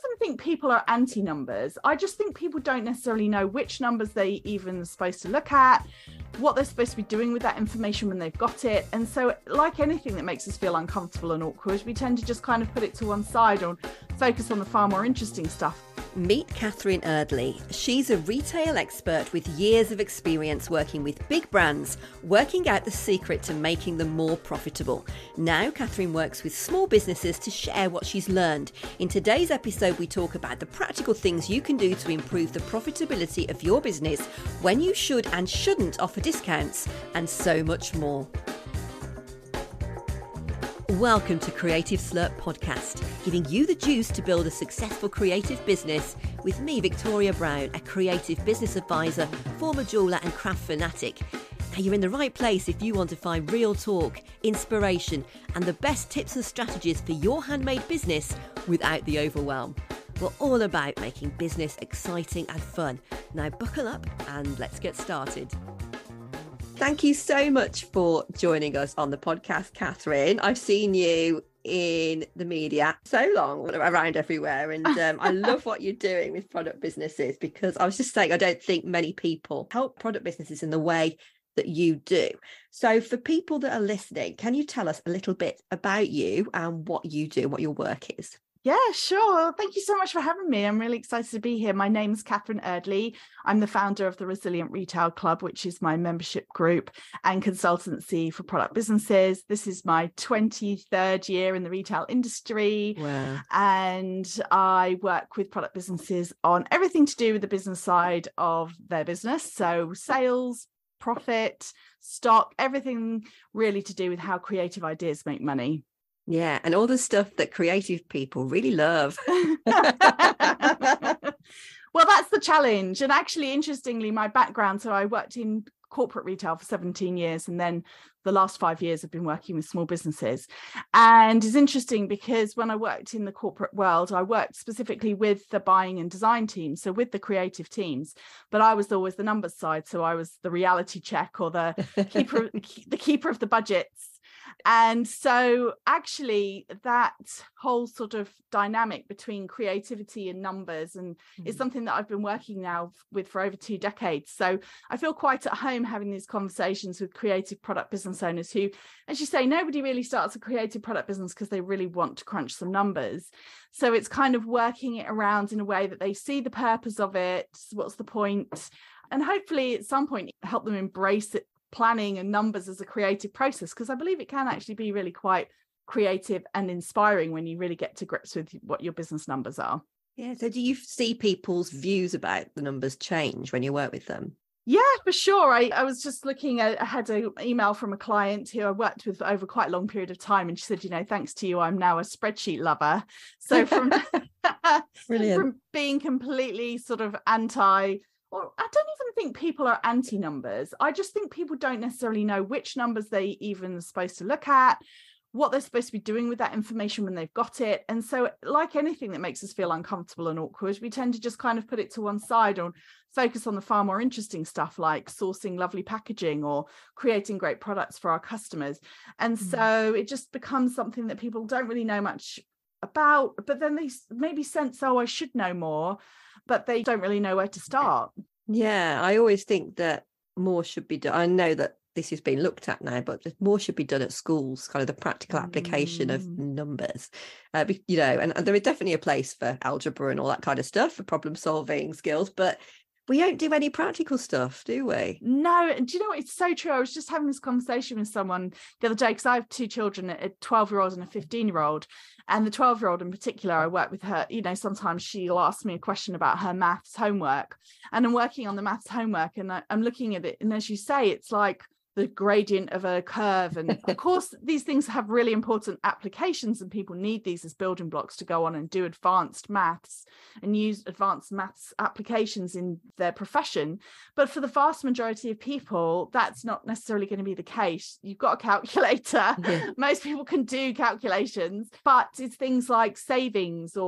even think people are anti-numbers. I just think people don't necessarily know which numbers they even are supposed to look at, what they're supposed to be doing with that information when they've got it. And so, like anything that makes us feel uncomfortable and awkward, we tend to just kind of put it to one side or focus on the far more interesting stuff. Meet Catherine Eardley. She's a retail expert with years of experience working with big brands, working out the secret to making them more profitable. Now, Catherine works with small businesses to share what she's learned. In today's episode, we talk about the practical things you can do to improve the profitability of your business, when you should and shouldn't offer discounts, and so much more. Welcome to Creative Slurp Podcast, giving you the juice to build a successful creative business with me, Victoria Brown, a creative business advisor, former jeweller and craft fanatic. Now, you're in the right place if you want to find real talk, inspiration, and the best tips and strategies for your handmade business without the overwhelm. We're all about making business exciting and fun. Now, buckle up and let's get started. Thank you so much for joining us on the podcast, Catherine. I've seen you in the media so long, around everywhere, and I love what you're doing with product businesses, because I was just saying, I don't think many people help product businesses in the way that you do. So for people that are listening, can you tell us a little bit about you and what you do, what your work is? Yeah, sure. Thank you so much for having me. I'm really excited to be here. My name's Catherine Eardley. I'm the founder of the Resilient Retail Club, which is my membership group and consultancy for product businesses. This is my 23rd year in the retail industry. Wow. And I work with product businesses on everything to do with the business side of their business. So sales, profit, stock, everything really to do with how creative ideas make money. Yeah, and all the stuff that creative people really love. Well, that's the challenge. And actually, interestingly, my background, so I worked in corporate retail for 17 years, and then the last 5 years I've been working with small businesses. And it's interesting because when I worked in the corporate world, I worked specifically with the buying and design teams, so with the creative teams, but I was always the numbers side. So I was the reality check or the keeper of the budgets. And so actually that whole sort of dynamic between creativity and numbers is something that I've been working now with for over 2 decades. So I feel quite at home having these conversations with creative product business owners who, as you say, nobody really starts a creative product business because they really want to crunch some numbers. So it's kind of working it around in a way that they see the purpose of it, what's the point, and hopefully at some point help them embrace it, planning and numbers as a creative process, because I believe it can actually be really quite creative and inspiring when you really get to grips with what your business numbers are. Yeah. So do you see people's views about the numbers change when you work with them? Yeah, for sure. I was just looking at, I had an email from a client who I worked with over quite a long period of time, and she said, thanks to you, I'm now a spreadsheet lover. So from from being completely sort of or I don't even think people are anti-numbers. I just think people don't necessarily know which numbers they even are supposed to look at, what they're supposed to be doing with that information when they've got it. And so, like anything that makes us feel uncomfortable and awkward, we tend to just kind of put it to one side or focus on the far more interesting stuff like sourcing lovely packaging or creating great products for our customers. And so it just becomes something that people don't really know much about, but then they maybe sense, I should know more, but they don't really know where to start. Yeah, I always think that more should be done. I know that this is being looked at now, but more should be done at schools, kind of the practical application of numbers, and there is definitely a place for algebra and all that kind of stuff, for problem solving skills, but we don't do any practical stuff, do we? No. And do you know what? It's so true. I was just having this conversation with someone the other day, because I have 2 children, a 12-year-old and a 15-year-old. And the 12-year-old in particular, I work with her, sometimes she'll ask me a question about her maths homework. And I'm working on the maths homework and I'm looking at it. And as you say, it's like the gradient of a curve. And of course, these things have really important applications and people need these as building blocks to go on and do advanced maths and use advanced maths applications in their profession. But for the vast majority of people, that's not necessarily going to be the case. You've got a calculator. Yeah. Most people can do calculations, but it's things like savings or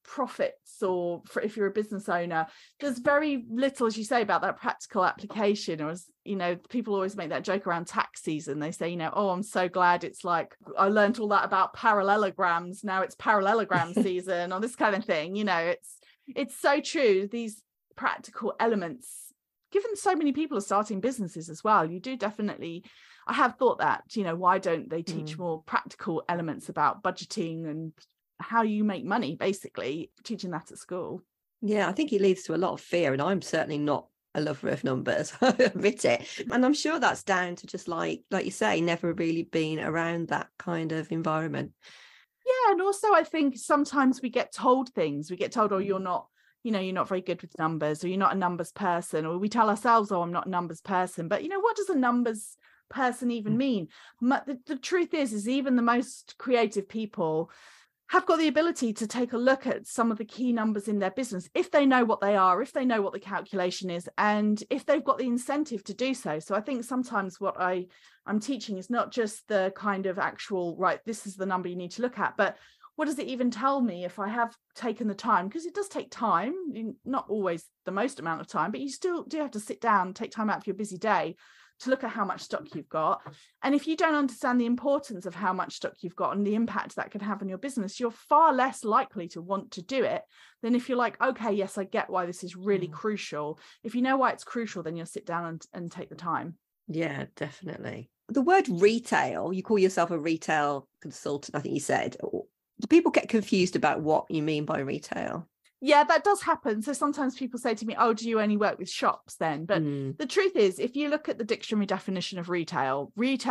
profits, or if you're a business owner, there's very little, as you say, about that practical application. Or, as you know, people always make that joke around tax season. They say, you know, oh, I'm so glad it's like I learned all that about parallelograms, now it's parallelogram season, or this kind of thing. You know, it's so true, these practical elements, given so many people are starting businesses as well. You do definitely, I have thought that, you know, why don't they teach more practical elements about budgeting and how you make money, basically teaching that at school. Yeah, I think it leads to a lot of fear, and I'm certainly not a lover of numbers. I admit it. And I'm sure that's down to just like you say, never really been around that kind of environment. Yeah, and also I think sometimes we get told things. We get told, oh, you're not very good with numbers, or you're not a numbers person, or we tell ourselves, oh, I'm not a numbers person. But, you know, what does a numbers person even mean? The truth is even the most creative people have got the ability to take a look at some of the key numbers in their business, if they know what they are, if they know what the calculation is, and if they've got the incentive to do so. So I think sometimes what I'm teaching is not just the kind of actual, right, this is the number you need to look at, but what does it even tell me if I have taken the time? Because it does take time, not always the most amount of time, but you still do have to sit down, take time out of your busy day to look at how much stock you've got. And if you don't understand the importance of how much stock you've got and the impact that can have on your business, you're far less likely to want to do it than if you're like, okay, yes, I get why this is really crucial. If you know why it's crucial, then you'll sit down and take the time. Yeah, definitely. The word retail, you call yourself a retail consultant, I think you said. Do people get confused about what you mean by retail? Yeah, that does happen. So sometimes people say to me, oh, do you only work with shops then? But the truth is, if you look at the dictionary definition of retail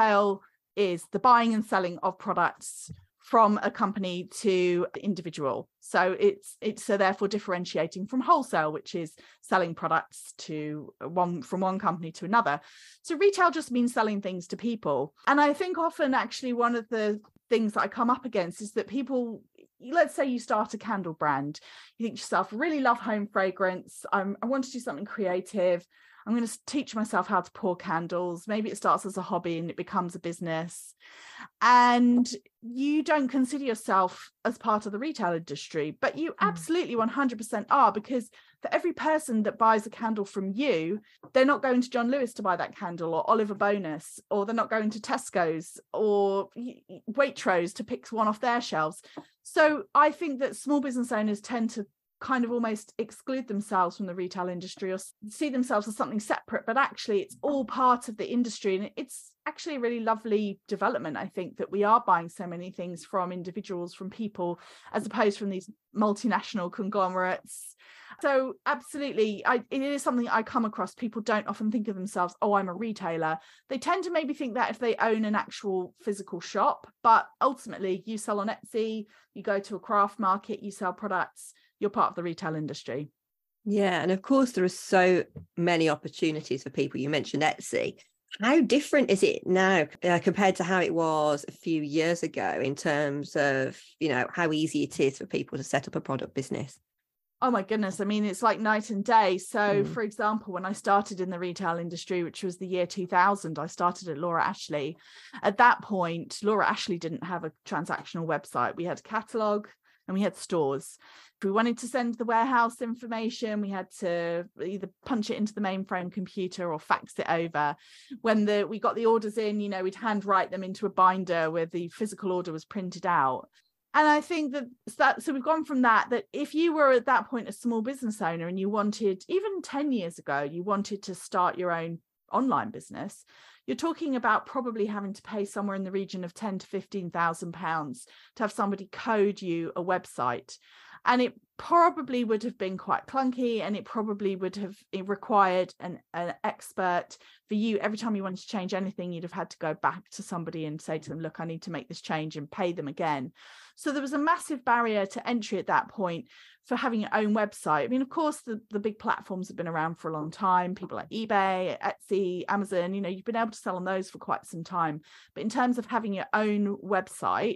is the buying and selling of products from a company to individual. So it's so therefore differentiating from wholesale, which is selling products from one company to another. So retail just means selling things to people. And I think often actually one of the things that I come up against is that people, let's say you start a candle brand, you think to yourself, really love home fragrance, I want to do something creative, I'm going to teach myself how to pour candles. Maybe it starts as a hobby and it becomes a business, and you don't consider yourself as part of the retail industry, but you absolutely 100% are, because for every person that buys a candle from you, they're not going to John Lewis to buy that candle, or Oliver Bonus, or they're not going to Tesco's or Waitrose to pick one off their shelves. So I think that small business owners tend to kind of almost exclude themselves from the retail industry, or see themselves as something separate, but actually it's all part of the industry. And it's actually a really lovely development, I think, that we are buying so many things from individuals, from people, as opposed from these multinational conglomerates. So absolutely, it is something I come across. People don't often think of themselves, oh, I'm a retailer. They tend to maybe think that if they own an actual physical shop, but ultimately you sell on Etsy, you go to a craft market, you sell products, you're part of the retail industry. Yeah, and of course there are so many opportunities for people. You mentioned Etsy. How different is it now compared to how it was a few years ago in terms of, you know, how easy it is for people to set up a product business? Oh my goodness. I mean, it's like night and day. So for example, when I started in the retail industry, which was the year 2000, I started at Laura Ashley. At that point, Laura Ashley didn't have a transactional website. We had a catalogue and we had stores. If we wanted to send the warehouse information, we had to either punch it into the mainframe computer or fax it over. When we got the orders in, you know, we'd handwrite them into a binder where the physical order was printed out. And I think so we've gone from that if you were at that point a small business owner and you wanted, even 10 years ago, you wanted to start your own online business, you're talking about probably having to pay somewhere in the region of £10,000 to £15,000 to have somebody code you a website. And it probably would have been quite clunky, and it probably would have required an expert. For you, every time you wanted to change anything, you'd have had to go back to somebody and say to them, look, I need to make this change, and pay them again. So there was a massive barrier to entry at that point for having your own website. I mean, of course, the big platforms have been around for a long time. People like eBay, Etsy, Amazon, you know, you've been able to sell on those for quite some time. But in terms of having your own website,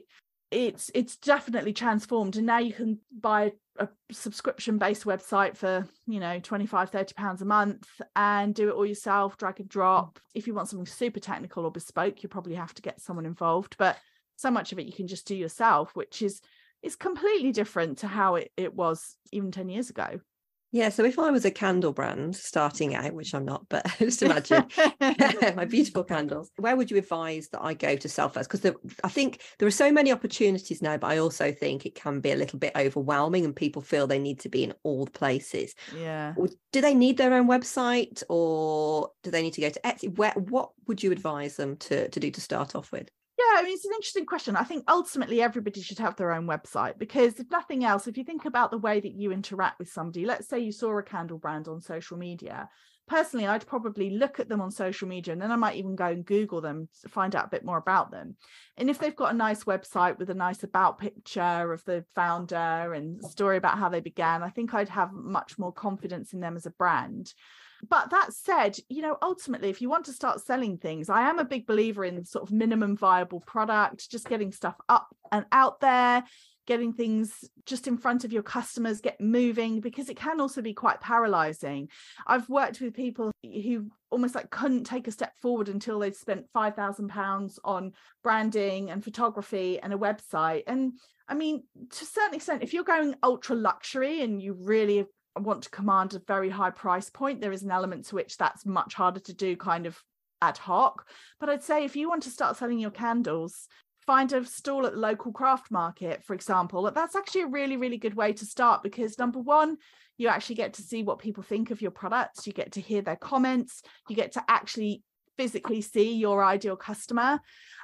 it's definitely transformed, and now you can buy a subscription-based website for, you know, £25-30 a month and do it all yourself, drag and drop. If you want something super technical or bespoke, you probably have to get someone involved, but so much of it you can just do yourself, which is it's completely different to how it was even 10 years ago. Yeah, so if I was a candle brand starting out, which I'm not, but just imagine my beautiful candles, where would you advise that I go to sell first? Because I think there are so many opportunities now, but I also think it can be a little bit overwhelming and people feel they need to be in all the places. Yeah. Do they need their own website, or do they need to go to Etsy? What would you advise them to do to start off with? Yeah, I mean, it's an interesting question. I think ultimately everybody should have their own website, because if nothing else, if you think about the way that you interact with somebody, let's say you saw a candle brand on social media. Personally, I'd probably look at them on social media, and then I might even go and Google them to find out a bit more about them. And if they've got a nice website with a nice about picture of the founder and story about how they began, I think I'd have much more confidence in them as a brand. But that said, ultimately, if you want to start selling things, I am a big believer in sort of minimum viable product, just getting stuff up and out there, getting things just in front of your customers, get moving, because it can also be quite paralyzing. I've worked with people who almost like couldn't take a step forward until they'd spent £5,000 on branding and photography and a website. And I mean, to a certain extent, if you're going ultra luxury and you really want to command a very high price point, there is an element to which that's much harder to do kind of ad hoc. But I'd say if you want to start selling your candles, find a stall at the local craft market, for example. That's actually a really, really good way to start, because number one, you actually get to see what people think of your products. You get to hear their comments. You get to actually physically see your ideal customer.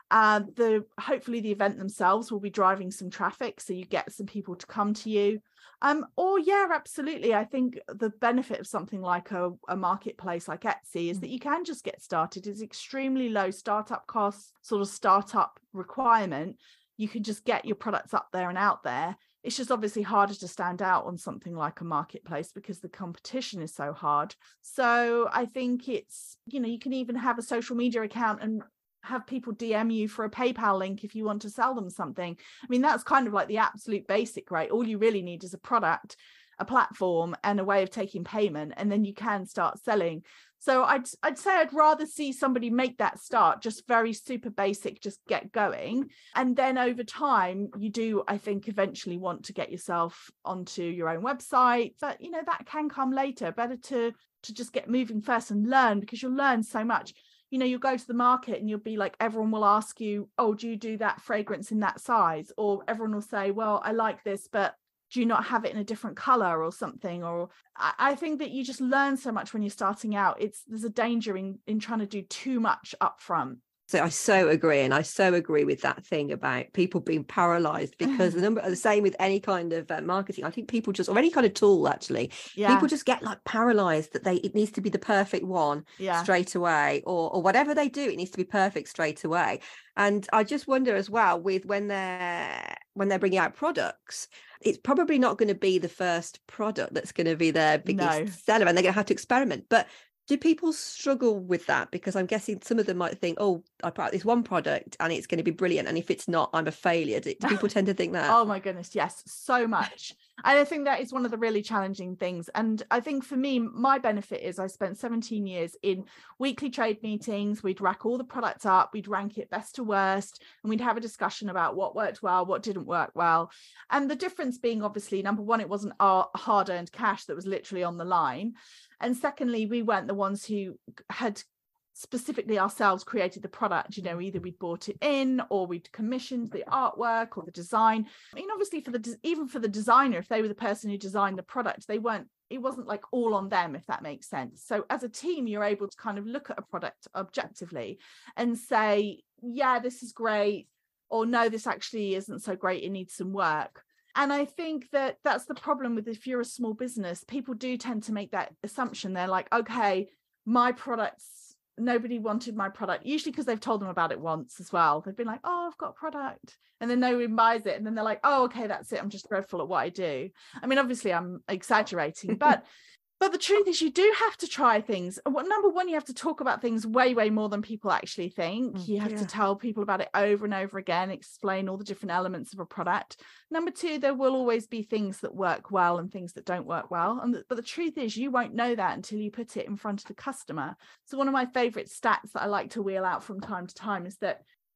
Hopefully the event themselves will be driving some traffic, so you get some people to come to you. Or yeah, absolutely. I think the benefit of something like a marketplace like Etsy is that you can just get started. It's extremely low startup costs, sort of startup requirement. You can just get your products up there and out there. It's just obviously harder to stand out on something like a marketplace because the competition is so hard. So I think it's, you can even have a social media account and have people DM you for a PayPal link if you want to sell them something. I mean, that's kind of like the absolute basic, right? All you really need is a product, a platform, and a way of taking payment, and then you can start selling. So I'd say I'd rather see somebody make that start, just very super basic, just get going. And then over time, you do, I think, eventually want to get yourself onto your own website. But, that can come later. Better to just get moving first and learn, because you'll learn so much. You'll go to the market and you'll be like, everyone will ask you, oh, do you do that fragrance in that size? Or everyone will say, well, I like this, but do you not have it in a different color or something? Or I think that you just learn so much when you're starting out. There's a danger in trying to do too much upfront. So I so agree. And I so agree with that thing about people being paralyzed, because the same with any kind of marketing. I think people just, or any kind of tool, actually, people just get like paralyzed that it needs to be the perfect one straight away, or whatever they do, it needs to be perfect straight away. And I just wonder as well, with when they're bringing out products, it's probably not going to be the first product that's going to be their biggest seller, and they're going to have to experiment. But do people struggle with that? Because I'm guessing some of them might think, oh, I bought this one product and it's going to be brilliant, and if it's not, I'm a failure. Do people tend to think that? Oh my goodness, yes, so much. And I think that is one of the really challenging things. And I think for me, my benefit is I spent 17 years in weekly trade meetings. We'd rack all the products up, we'd rank it best to worst, and we'd have a discussion about what worked well, what didn't work well. And the difference being, obviously, number one, it wasn't our hard-earned cash that was literally on the line. And secondly, we weren't the ones who had specifically ourselves created the product. Either we'd bought it in, or we'd commissioned the artwork or the design. I mean, obviously even for the designer, if they were the person who designed the product, it wasn't like all on them, if that makes sense. So as a team, you're able to kind of look at a product objectively and say, yeah, this is great, or no, this actually isn't so great, it needs some work. And I think that that's the problem with, if you're a small business, people do tend to make that assumption. They're like, okay, my products, nobody wanted my product, usually because they've told them about it once as well. They've been like, oh, I've got a product, and then no one buys it, and then they're like, oh, okay, that's it, I'm just dreadful at what I do. I mean, obviously I'm exaggerating, but the truth is, you do have to try things. Number one, you have to talk about things way, way more than people actually think. You have to tell people about it over and over again, explain all the different elements of a product. Number two, there will always be things that work well and things that don't work well. But the truth is, you won't know that until you put it in front of the customer. So one of my favorite stats that I like to wheel out from time to time is that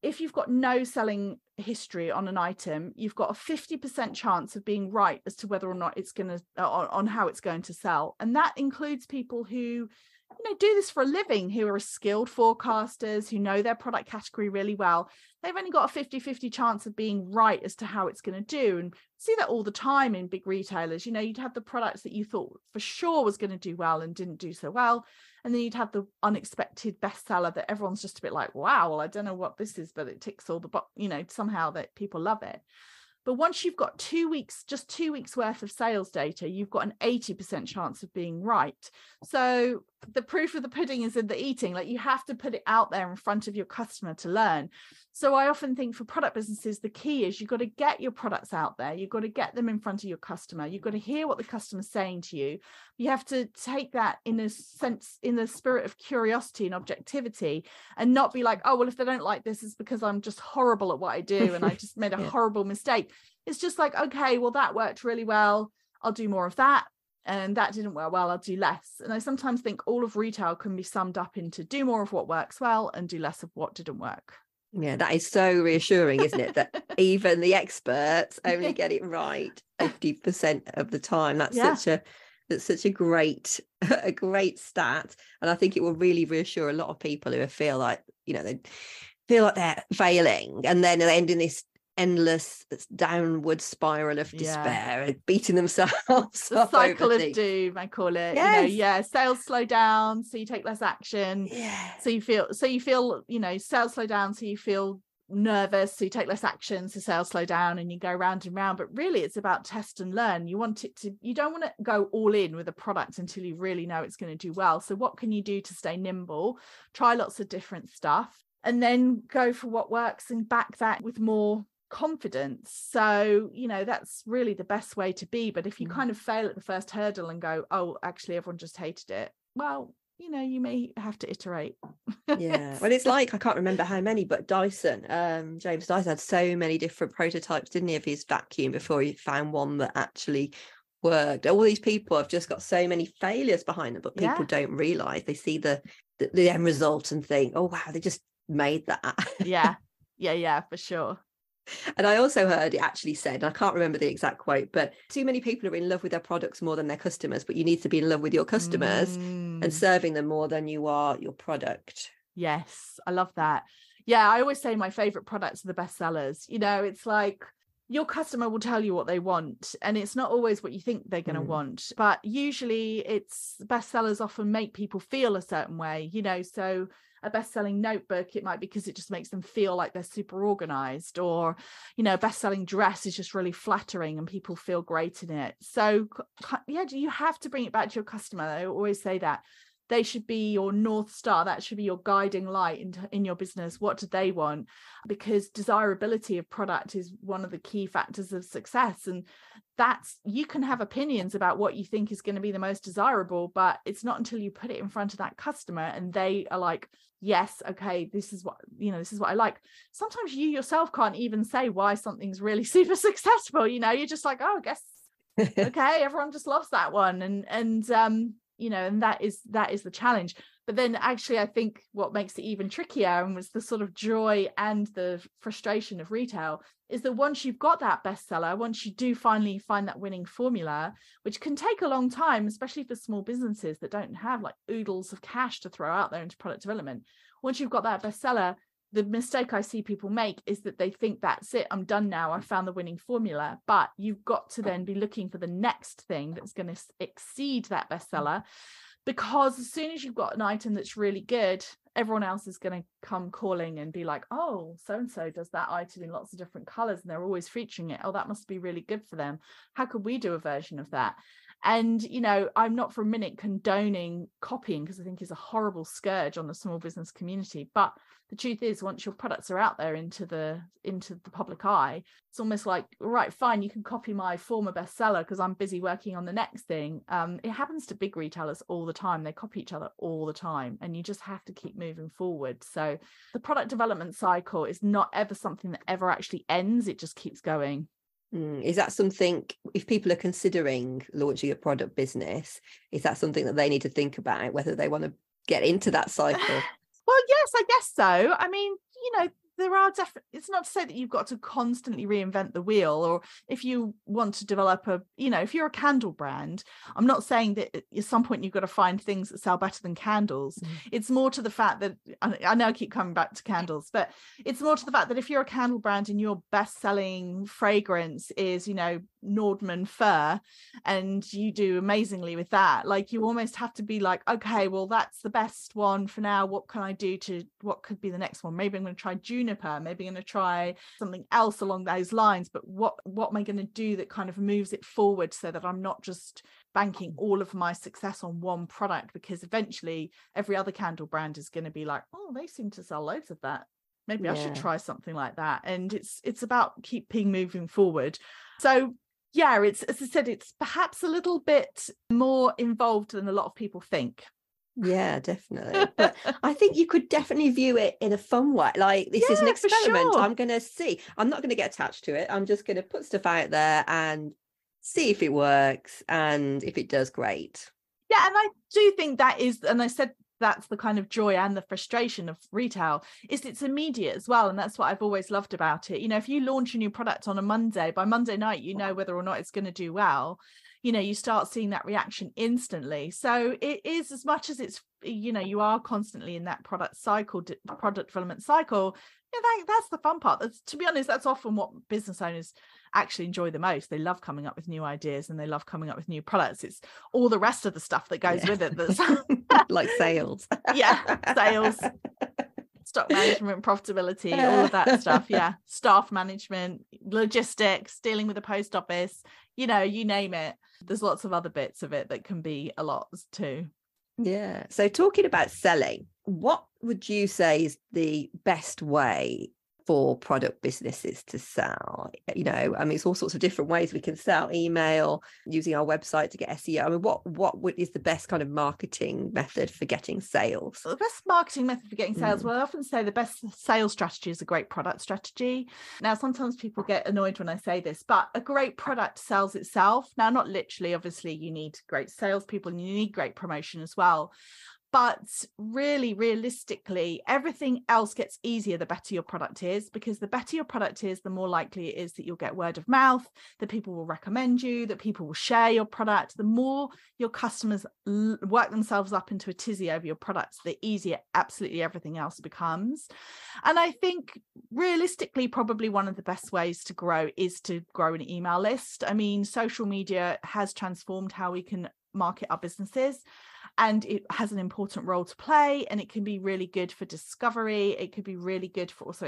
if you've got no selling history on an item, you've got a 50% chance of being right as to whether or not it's going to on how it's going to sell. And that includes people who do this for a living, who are skilled forecasters, who know their product category really well. They've only got a 50-50 chance of being right as to how it's going to do. And see that all the time in big retailers. You'd have the products that you thought for sure was going to do well and didn't do so well. And then you'd have the unexpected bestseller that everyone's just a bit like, wow, well, I don't know what this is, but it ticks all the somehow that people love it. But once you've got 2 weeks, just 2 weeks worth of sales data, you've got an 80% chance of being right. So the proof of the pudding is in the eating. Like, you have to put it out there in front of your customer to learn. So I often think for product businesses, the key is you've got to get your products out there. You've got to get them in front of your customer. You've got to hear what the customer's saying to you. You have to take that in a sense, in the spirit of curiosity and objectivity, and not be like, oh, well, if they don't like this, it's because I'm just horrible at what I do and I just made a horrible mistake. It's just like, okay, well, that worked really well. I'll do more of that. And that didn't work well, I'll do less. And I sometimes think all of retail can be summed up into do more of what works well and do less of what didn't work. Yeah, that is so reassuring, isn't it? That even the experts only get it right 50% of the time. That's such a great stat. And I think it will really reassure a lot of people who feel like, they feel like they're failing, and then they end in this endless downward spiral of despair and beating themselves the cycle of doom, I call it. Yes. Sales slow down, so you take less action. So you feel sales slow down, so you feel nervous, so you take less action, so sales slow down, and you go round and round. But really it's about test and learn. You don't want to go all in with a product until you really know it's going to do well. So what can you do to stay nimble? Try lots of different stuff, and then go for what works and back that with more confidence. So that's really the best way to be. But if you kind of fail at the first hurdle and go, oh, actually everyone just hated it, well, you may have to iterate. Well, it's like, I can't remember how many, but Dyson, James Dyson had so many different prototypes, didn't he, of his vacuum before he found one that actually worked. All these people have just got so many failures behind them, but people don't realize. They see the end result and think, oh wow, they just made that. yeah, for sure. And I also heard it actually said, and I can't remember the exact quote, but too many people are in love with their products more than their customers, but you need to be in love with your customers and serving them more than you are your product. Yes, I love that. Yeah, I always say my favorite products are the best sellers. It's like your customer will tell you what they want, and it's not always what you think they're going to want, but usually it's bestsellers often make people feel a certain way, so a best-selling notebook, it might be because it just makes them feel like they're super organized, or a best-selling dress is just really flattering and people feel great in it. So you have to bring it back to your customer. I always say that they should be your North Star. That should be your guiding light in your business. What do they want? Because desirability of product is one of the key factors of success. And you can have opinions about what you think is going to be the most desirable, but it's not until you put it in front of that customer and they are like, yes, okay, this is what I like. Sometimes you yourself can't even say why something's really super successful. You're just like, oh, I guess, okay, everyone just loves that one. And that is the challenge. But then actually I think what makes it even trickier, and was the sort of joy and the frustration of retail, is that once you've got that bestseller, once you do finally find that winning formula, which can take a long time, especially for small businesses that don't have like oodles of cash to throw out there into product development, once you've got that bestseller, the mistake I see people make is that they think that's it, I'm done now, I found the winning formula. But you've got to then be looking for the next thing that's going to exceed that bestseller, because as soon as you've got an item that's really good, everyone else is going to come calling and be like, oh, so-and-so does that item in lots of different colors and they're always featuring it. Oh, that must be really good for them. How could we do a version of that? And, I'm not for a minute condoning copying, because I think it's a horrible scourge on the small business community. But the truth is, once your products are out there into the public eye, it's almost like, right, fine, you can copy my former bestseller because I'm busy working on the next thing. It happens to big retailers all the time. They copy each other all the time, and you just have to keep moving forward. So the product development cycle is not ever something that ever actually ends. It just keeps going. Is that something, if people are considering launching a product business, is that something that they need to think about, whether they want to get into that cycle? Well, yes, I guess so. I mean, there are definitely, it's not to say that you've got to constantly reinvent the wheel, or if you want to develop if you're a candle brand, I'm not saying that at some point you've got to find things that sell better than candles. It's more to the fact that, I know I keep coming back to candles, but it's more to the fact that if you're a candle brand and your best selling fragrance is, Nordman fir, and you do amazingly with that, like, you almost have to be like, okay, well, that's the best one for now. What can I do what could be the next one? Maybe I'm going to try juniper, maybe I'm going to try something else along those lines, but what am I going to do that kind of moves it forward, so that I'm not just banking all of my success on one product? Because eventually every other candle brand is going to be like, oh, they seem to sell loads of that, maybe I should try something like that. And it's about keeping moving forward. So yeah, it's, as I said, it's perhaps a little bit more involved than a lot of people think. Yeah, definitely. But I think you could definitely view it in a fun way. Like, this is an experiment. Sure. I'm going to see. I'm not going to get attached to it. I'm just going to put stuff out there and see if it works. And if it does, great. Yeah, and I do think that is, and I said that's the kind of joy and the frustration of retail, is it's immediate as well. And that's what I've always loved about it. If you launch a new product on a Monday, by Monday night, whether or not it's going to do well. You start seeing that reaction instantly. So it is, as much as it's, you are constantly in that product development cycle. That's the fun part. To be honest, that's often what business owners actually enjoy the most. They love coming up with new ideas, and they love coming up with new products. It's all the rest of the stuff that goes with it that's like sales. Sales, stock management, profitability, all of that stuff. Staff management, logistics, dealing with the post office, you name it. There's lots of other bits of it that can be a lot too. Yeah. So talking about selling, what would you say is the best way for product businesses to sell? It's all sorts of different ways we can sell: email, using our website to get SEO. What is the best kind of marketing method for getting sales? The best marketing method for getting sales, well, I often say the best sales strategy is a great product strategy. Now, sometimes people get annoyed when I say this, but a great product sells itself. Now, not literally, obviously, you need great salespeople and you need great promotion as well. But really, realistically, everything else gets easier the better your product is, because the better your product is, the more likely it is that you'll get word of mouth, that people will recommend you, that people will share your product. The more your customers work themselves up into a tizzy over your products, the easier absolutely everything else becomes. And I think realistically, probably one of the best ways to grow is to grow an email list. I mean, social media has transformed how we can market our businesses, and it has an important role to play, and it can be really good for discovery. It could be really good for also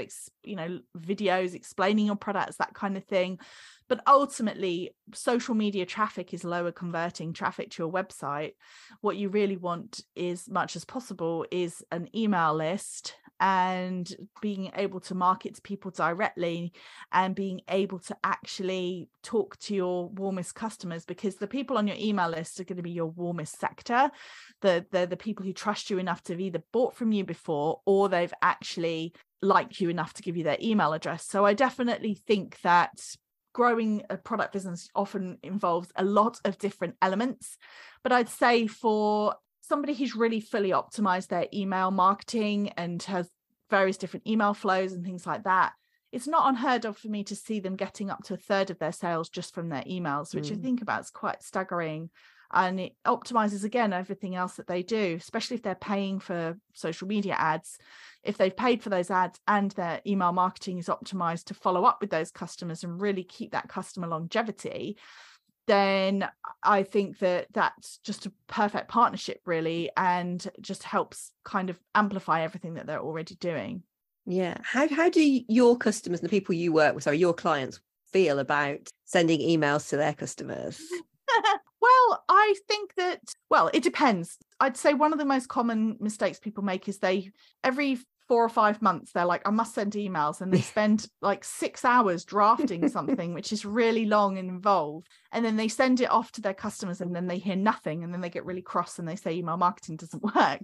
videos explaining your products, that kind of thing. But ultimately, social media traffic is lower converting traffic to your website. What you really want, as much as possible, is an email list, and being able to market to people directly, and being able to actually talk to your warmest customers, because the people on your email list are going to be your warmest sector. They're the people who trust you enough to have either bought from you before, or they've actually liked you enough to give you their email address. So I definitely think that growing a product business often involves a lot of different elements. But I'd say for somebody who's really fully optimized their email marketing and has various different email flows and things like that, it's not unheard of for me to see them getting up to a third of their sales just from their emails, which I think about is quite staggering. And it optimizes, again, everything else that they do, especially if they're paying for social media ads. If they've paid for those ads and their email marketing is optimized to follow up with those customers and really keep that customer longevity, then I think that that's just a perfect partnership, really, and just helps kind of amplify everything that they're already doing. Yeah. How do your customers, the people you work with, your clients, feel about sending emails to their customers? Well, I think that, it depends. I'd say one of the most common mistakes people make is every 4 or 5 months, they're like, I must send emails. And they spend like 6 hours drafting something, which is really long and involved. And then they send it off to their customers, and then they hear nothing. And then they get really cross and they say email marketing doesn't work.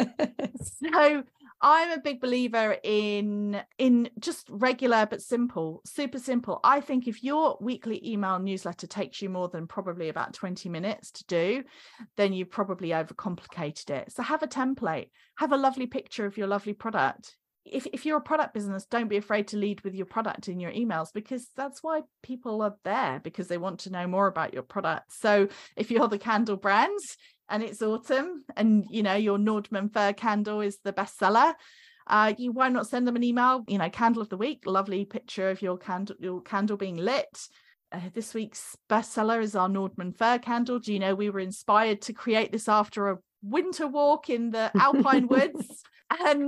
So I'm a big believer in just regular but simple, super simple. I think if your weekly email newsletter takes you more than probably about 20 minutes to do, then you've probably overcomplicated it. So have a template, have a lovely picture of your lovely product. if you're a product business, don't be afraid to lead with your product in your emails, because that's why people are there, because they want to know more about your product. So if you're the candle brand and it's autumn and, you know, your Nordman fir candle is the bestseller, why not send them an email? You know, candle of the week, lovely picture of your candle being lit. This week's bestseller is our Nordman fir candle. Do you know we were inspired to create this after a winter walk in the Alpine woods? And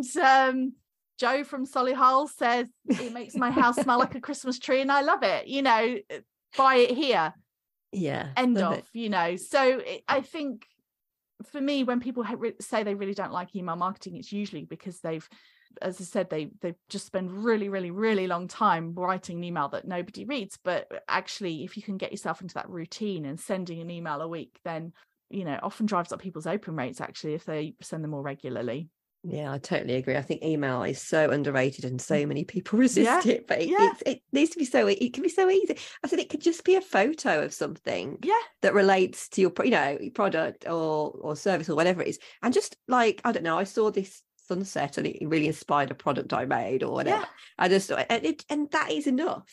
Joe from Solihull says it makes my house smell like a Christmas tree, and I love it. You know, buy it here. Yeah. End of. You know, so I think for me, when people say they really don't like email marketing, it's usually because they've, as I said, they've just spent really, really, really long time writing an email that nobody reads. But actually, if you can get yourself into that routine and sending an email a week, then, you know, often drives up people's open rates, actually, if they send them more regularly. Yeah, I totally agree. I think email is so underrated and so many people resist it, but it needs to be it can be so easy. I said it could just be a photo of something that relates to your, you know, product or service or whatever it is. And just like, I don't know, I saw this sunset and it really inspired a product I made or whatever. I just and that is enough.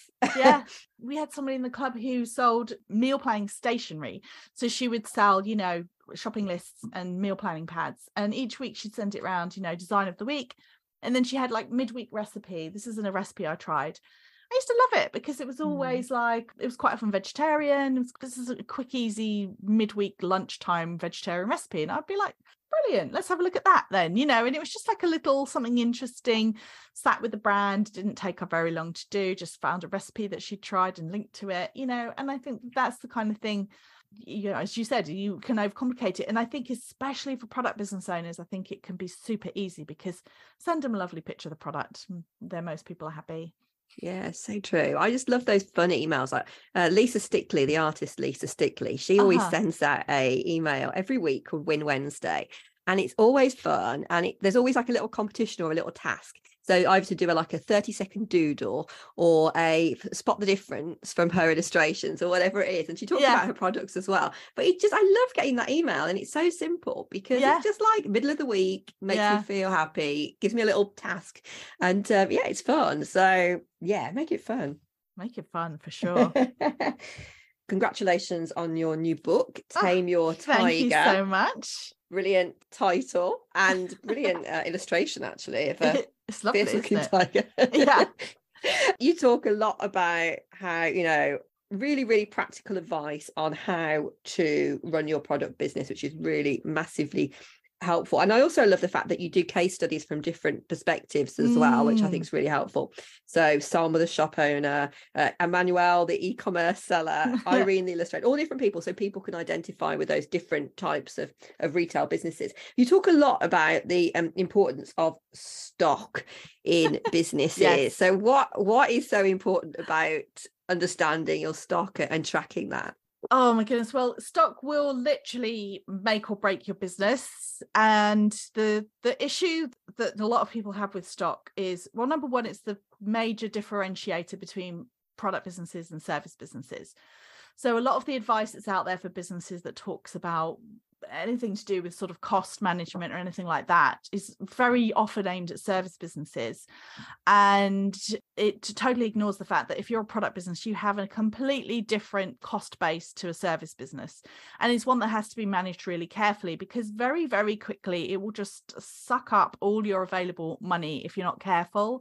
We had somebody in the club who sold meal planning stationery, so she would sell, you know, shopping lists and meal planning pads, and each week she'd send it around, you know, design of the week, and then she had like midweek recipe. This isn't a recipe I tried. I used to love it because it was always like, it was quite often vegetarian. This is a quick, easy midweek lunchtime vegetarian recipe. And I'd be like, brilliant, let's have a look at that then, you know. And it was just like a little something interesting, sat with the brand, didn't take her very long to do, just found a recipe that she tried and linked to it, you know. And I think that's the kind of thing, you know, as you said, you can overcomplicate it. And I think especially for product business owners, I think it can be super easy, because send them a lovely picture of the product, then most people are happy. Yeah, so true. I just love those fun emails. Like Lisa Stickley, the artist Lisa Stickley, she always sends out a email every week called Win Wednesday, and it's always fun, and there's always like a little competition or a little task. So either to do like a 30-second doodle or a spot the difference from her illustrations or whatever it is. And she talks about her products as well. But I love getting that email, and it's so simple because it's just like middle of the week, makes me feel happy, gives me a little task, and it's fun. So make it fun. Make it fun for sure. Congratulations on your new book, Tame Your Tiger. Thank you so much. Brilliant title and brilliant illustration, actually, of a it's lovely, fierce-looking isn't tiger. Yeah. You talk a lot about how, you know, really, really practical advice on how to run your product business, which is really massively helpful. And I also love the fact that you do case studies from different perspectives as well, which I think is really helpful. So Salma, the shop owner, Emmanuel, the e-commerce seller, Irene, the illustrator, all different people, so people can identify with those different types of retail businesses. You talk a lot about the importance of stock in businesses. So what is so important about understanding your stock and tracking that? Oh my goodness. Well, stock will literally make or break your business. And the issue that a lot of people have with stock is, well, number one, it's the major differentiator between product businesses and service businesses. So a lot of the advice that's out there for businesses that talks about anything to do with sort of cost management or anything like that is very often aimed at service businesses, and it totally ignores the fact that if you're a product business, you have a completely different cost base to a service business, and it's one that has to be managed really carefully, because very, very quickly it will just suck up all your available money if you're not careful.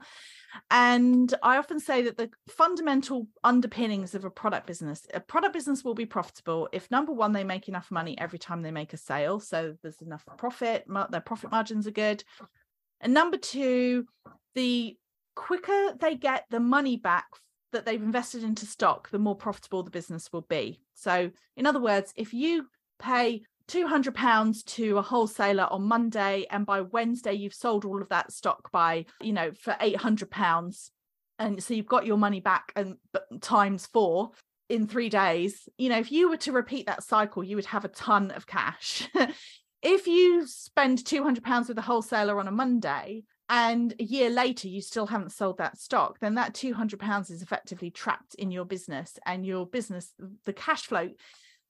And I often say that the fundamental underpinnings of a product business will be profitable if, number one, they make enough money every time they make a sale, so there's enough profit, their profit margins are good, and number two, the quicker they get the money back that they've invested into stock, the more profitable the business will be. So in other words, if you pay £200 to a wholesaler on Monday, and by Wednesday you've sold all of that stock by, you know, for £800, and so you've got your money back and times 4 in 3 days, you know, if you were to repeat that cycle, you would have a ton of cash. If you spend £200 with a wholesaler on a Monday and a year later you still haven't sold that stock, then that £200 is effectively trapped in your business, and your business, the cash flow,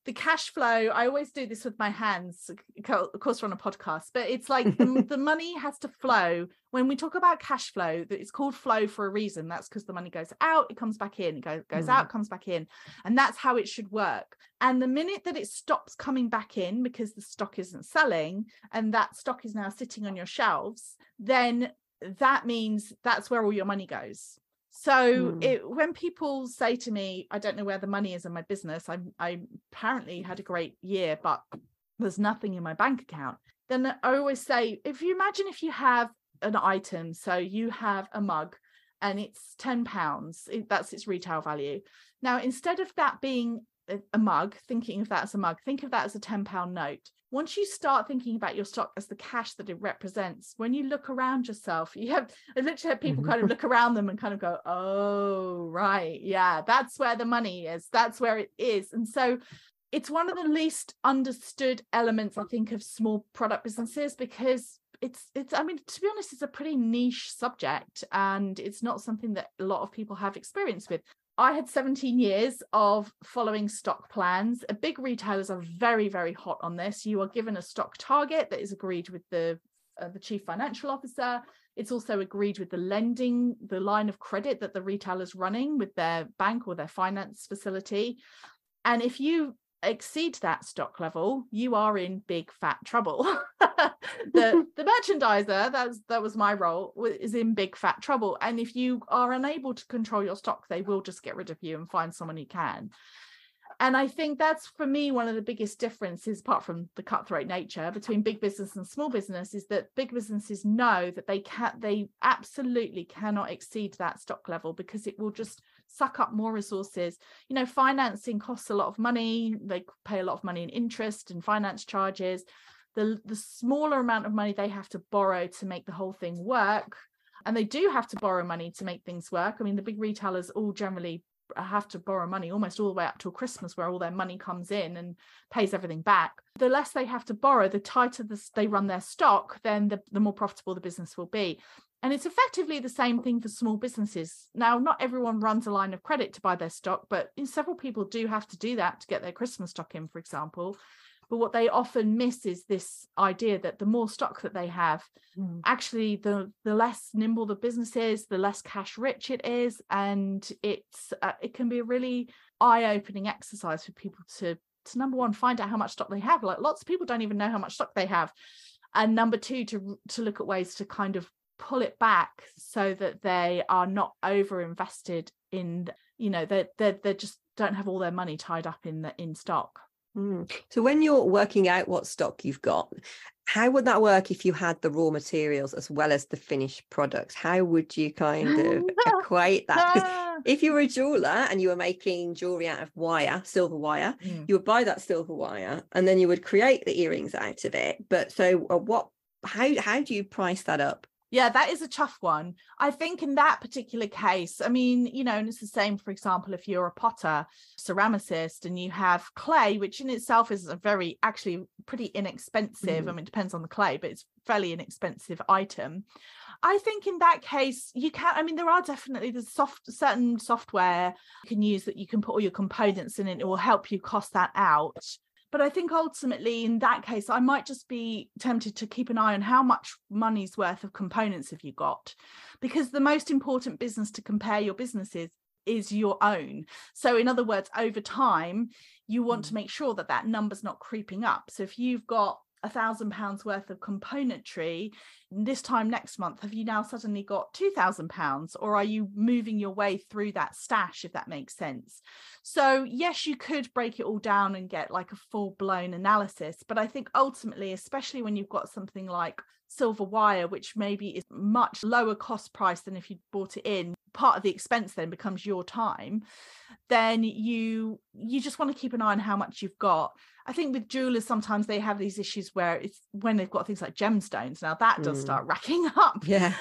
the cash flow, I always do this with my hands, of course we're on a podcast, but it's like the money has to flow. When we talk about cash flow, it's called flow for a reason. That's because the money goes out, it comes back in, it goes out, comes back in. And that's how it should work. And the minute that it stops coming back in because the stock isn't selling and that stock is now sitting on your shelves, then that means that's where all your money goes. So when people say to me, I don't know where the money is in my business, I apparently had a great year, but there's nothing in my bank account. Then I always say, if you have an item, so you have a mug and it's £10, that's its retail value. Now, instead of that being a mug, thinking of that as a mug, think of that as a £10 note. Once you start thinking about your stock as the cash that it represents, when you look around yourself, I literally have people kind of look around them and kind of go, oh, right, yeah, that's where the money is. That's where it is. And so it's one of the least understood elements, I think, of small product businesses, because it's I mean, to be honest, it's a pretty niche subject and it's not something that a lot of people have experience with. I had 17 years of following stock plans. Big retailers are very, very hot on this. You are given a stock target that is agreed with the chief financial officer. It's also agreed with the line of credit that the retailer's running with their bank or their finance facility. And if you exceed that stock level, you are in big fat trouble. the merchandiser, that was my role, is in big fat trouble. And if you are unable to control your stock, they will just get rid of you and find someone who can. And I think that's, for me, one of the biggest differences, apart from the cutthroat nature, between big business and small business, is that big businesses know that they absolutely cannot exceed that stock level, because it will just suck up more resources. You know, financing costs a lot of money. They pay a lot of money in interest and finance charges. The smaller amount of money they have to borrow to make the whole thing work, and they do have to borrow money to make things work. I mean, the big retailers all generally have to borrow money almost all the way up till Christmas, where all their money comes in and pays everything back. The less they have to borrow, the tighter they run their stock, then the more profitable the business will be. And it's effectively the same thing for small businesses. Now, not everyone runs a line of credit to buy their stock, but several people do have to do that to get their Christmas stock in, for example. But what they often miss is this idea that the more stock that they have, actually the less nimble the business is, the less cash rich it is. And it can be a really eye-opening exercise for people to number one, find out how much stock they have. Like, lots of people don't even know how much stock they have. And number two, to look at ways to kind of pull it back so that they are not over invested in, you know, they just don't have all their money tied up in stock. So when you're working out what stock you've got, how would that work if you had the raw materials as well as the finished products? How would you kind of equate that? Because if you were a jeweler and you were making jewelry out of wire, silver wire, you would buy that silver wire and then you would create the earrings out of it. But so how do you price that up? Yeah, that is a tough one. I think in that particular case, I mean, you know, and it's the same, for example, if you're a potter, ceramicist, and you have clay, which in itself is actually pretty inexpensive. I mean, it depends on the clay, but it's a fairly inexpensive item. I think in that case, you can, I mean, there are definitely certain software you can use that you can put all your components in, and it will help you cost that out. But I think ultimately in that case, I might just be tempted to keep an eye on how much money's worth of components have you got, because the most important business to compare your businesses is your own. So in other words, over time, you want to make sure that number's not creeping up. So if you've got £1,000 worth of componentry, this time next month, have you now suddenly got £2,000, or are you moving your way through that stash, if that makes sense? So yes, you could break it all down and get like a full-blown analysis, but I think ultimately, especially when you've got something like silver wire, which maybe is much lower cost price than if you bought it in, part of the expense then becomes your time, then you just want to keep an eye on how much you've got. I think with jewelers, sometimes they have these issues where it's when they've got things like gemstones. Now that does start racking up. Yeah.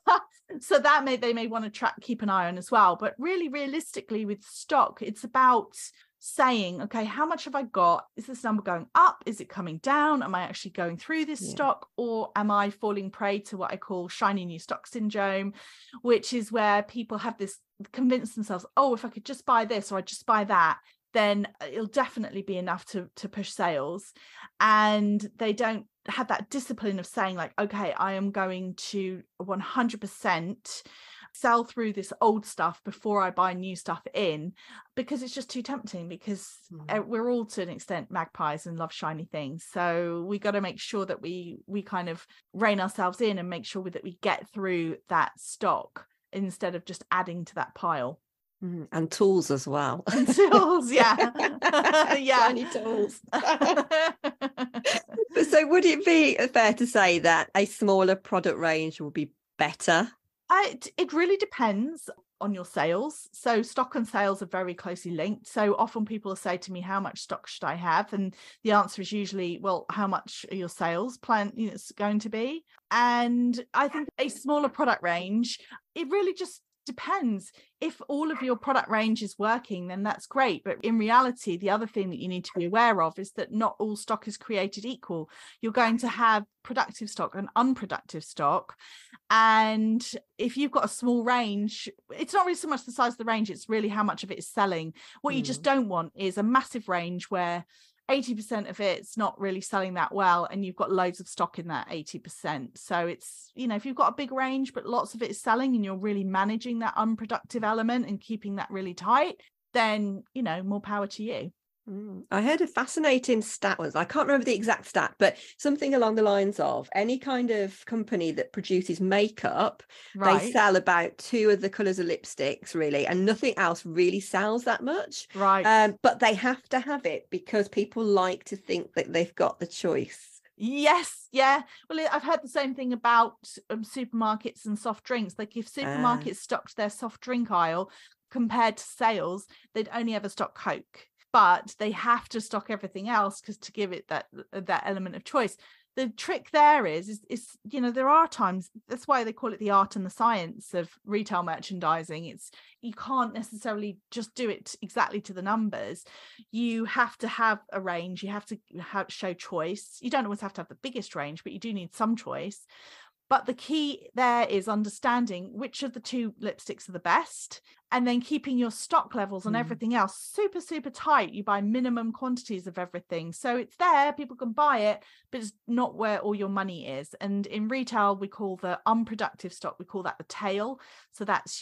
So that they may want to keep an eye on as well. But really, realistically, with stock, it's about saying, okay, how much have I got? Is this number going up? Is it coming down? Am I actually going through this stock, or am I falling prey to what I call shiny new stock syndrome, which is where people have this convince themselves, oh, if I could just buy this or I just buy that, then it'll definitely be enough to push sales. And they don't have that discipline of saying like, okay, I am going to 100% sell through this old stuff before I buy new stuff in, because it's just too tempting, because we're all to an extent magpies and love shiny things. So we got to make sure that we kind of rein ourselves in and make sure that we get through that stock instead of just adding to that pile. And tools as well. And tools, yeah. Yeah. Shiny tools. So would it be fair to say that a smaller product range will be better? It really depends on your sales. So stock and sales are very closely linked. So often people say to me, how much stock should I have? And the answer is usually, well, how much are your sales plan going to be? And I think a smaller product range, it really just depends. If all of your product range is working, then that's great. But in reality, the other thing that you need to be aware of is that not all stock is created equal. You're going to have productive stock and unproductive stock. And if you've got a small range, it's not really so much the size of the range, it's really how much of it is selling. What you just don't want is a massive range where 80% of it's not really selling that well, and you've got loads of stock in that 80%. So it's, if you've got a big range but lots of it is selling and you're really managing that unproductive element and keeping that really tight, then more power to you. I heard a fascinating stat once. I can't remember the exact stat, but something along the lines of any kind of company that produces makeup, they sell about 2 of the colours of lipsticks, really, and nothing else really sells that much. Right. But they have to have it because people like to think that they've got the choice. Yes, yeah. Well, I've heard the same thing about supermarkets and soft drinks. Like if supermarkets stocked their soft drink aisle compared to sales, they'd only ever stock Coke. But they have to stock everything else because to give it that element of choice. The trick there is there are times, that's why they call it the art and the science of retail merchandising. It's, you can't necessarily just do it exactly to the numbers. You have to have a range. You have to show choice. You don't always have to have the biggest range, but you do need some choice. But the key there is understanding which of the 2 lipsticks are the best, and then keeping your stock levels on everything else super, super tight. You buy minimum quantities of everything. So it's there, people can buy it, but it's not where all your money is. And in retail, we call the unproductive stock, we call that the tail. So that's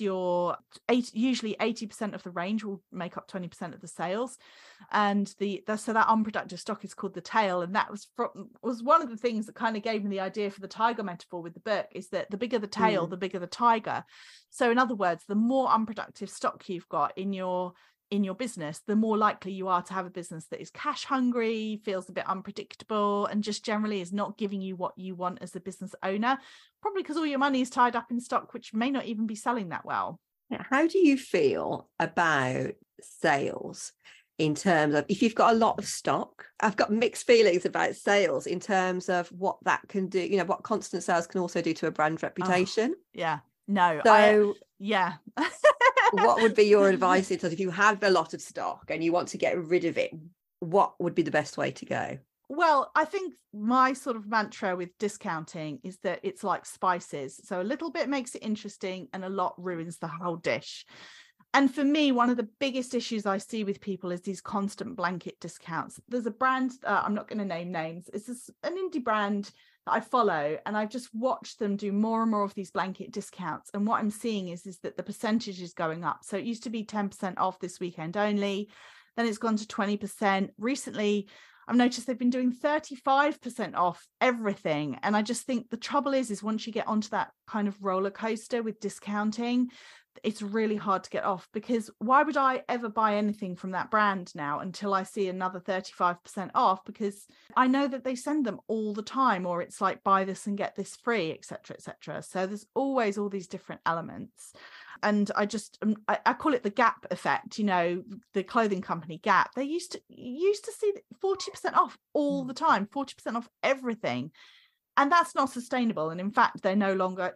usually 80% of the range will make up 20% of the sales. And so that unproductive stock is called the tail. And that was one of the things that kind of gave me the idea for the tiger metaphor with the book, is that the bigger the tail, the bigger the tiger. So in other words, the more unproductive stock you've got in your business, the more likely you are to have a business that is cash hungry, feels a bit unpredictable, and just generally is not giving you what you want as a business owner, probably because all your money is tied up in stock, which may not even be selling that well. How do you feel about sales in terms of, if you've got a lot of stock? I've got mixed feelings about sales in terms of what that can do, what constant sales can also do to a brand reputation. Yeah. No. So yeah. What would be your advice if you have a lot of stock and you want to get rid of it? What would be the best way to go? Well, I think my sort of mantra with discounting is that it's like spices. So a little bit makes it interesting and a lot ruins the whole dish. And for me, one of the biggest issues I see with people is these constant blanket discounts. There's a brand, I'm not going to name names. It's an indie brand that I follow, and I've just watched them do more and more of these blanket discounts. And what I'm seeing is that the percentage is going up. So it used to be 10% off this weekend only. Then it's gone to 20%. Recently, I've noticed they've been doing 35% off everything. And I just think the trouble is once you get onto that kind of roller coaster with discounting, it's really hard to get off, because why would I ever buy anything from that brand now until I see another 35% off? Because I know that they send them all the time, or it's like buy this and get this free, etc., etc. So there's always all these different elements. And I call it the Gap effect. The clothing company Gap, they used to see 40% off all the time, 40% off everything. And that's not sustainable. And in fact, they no longer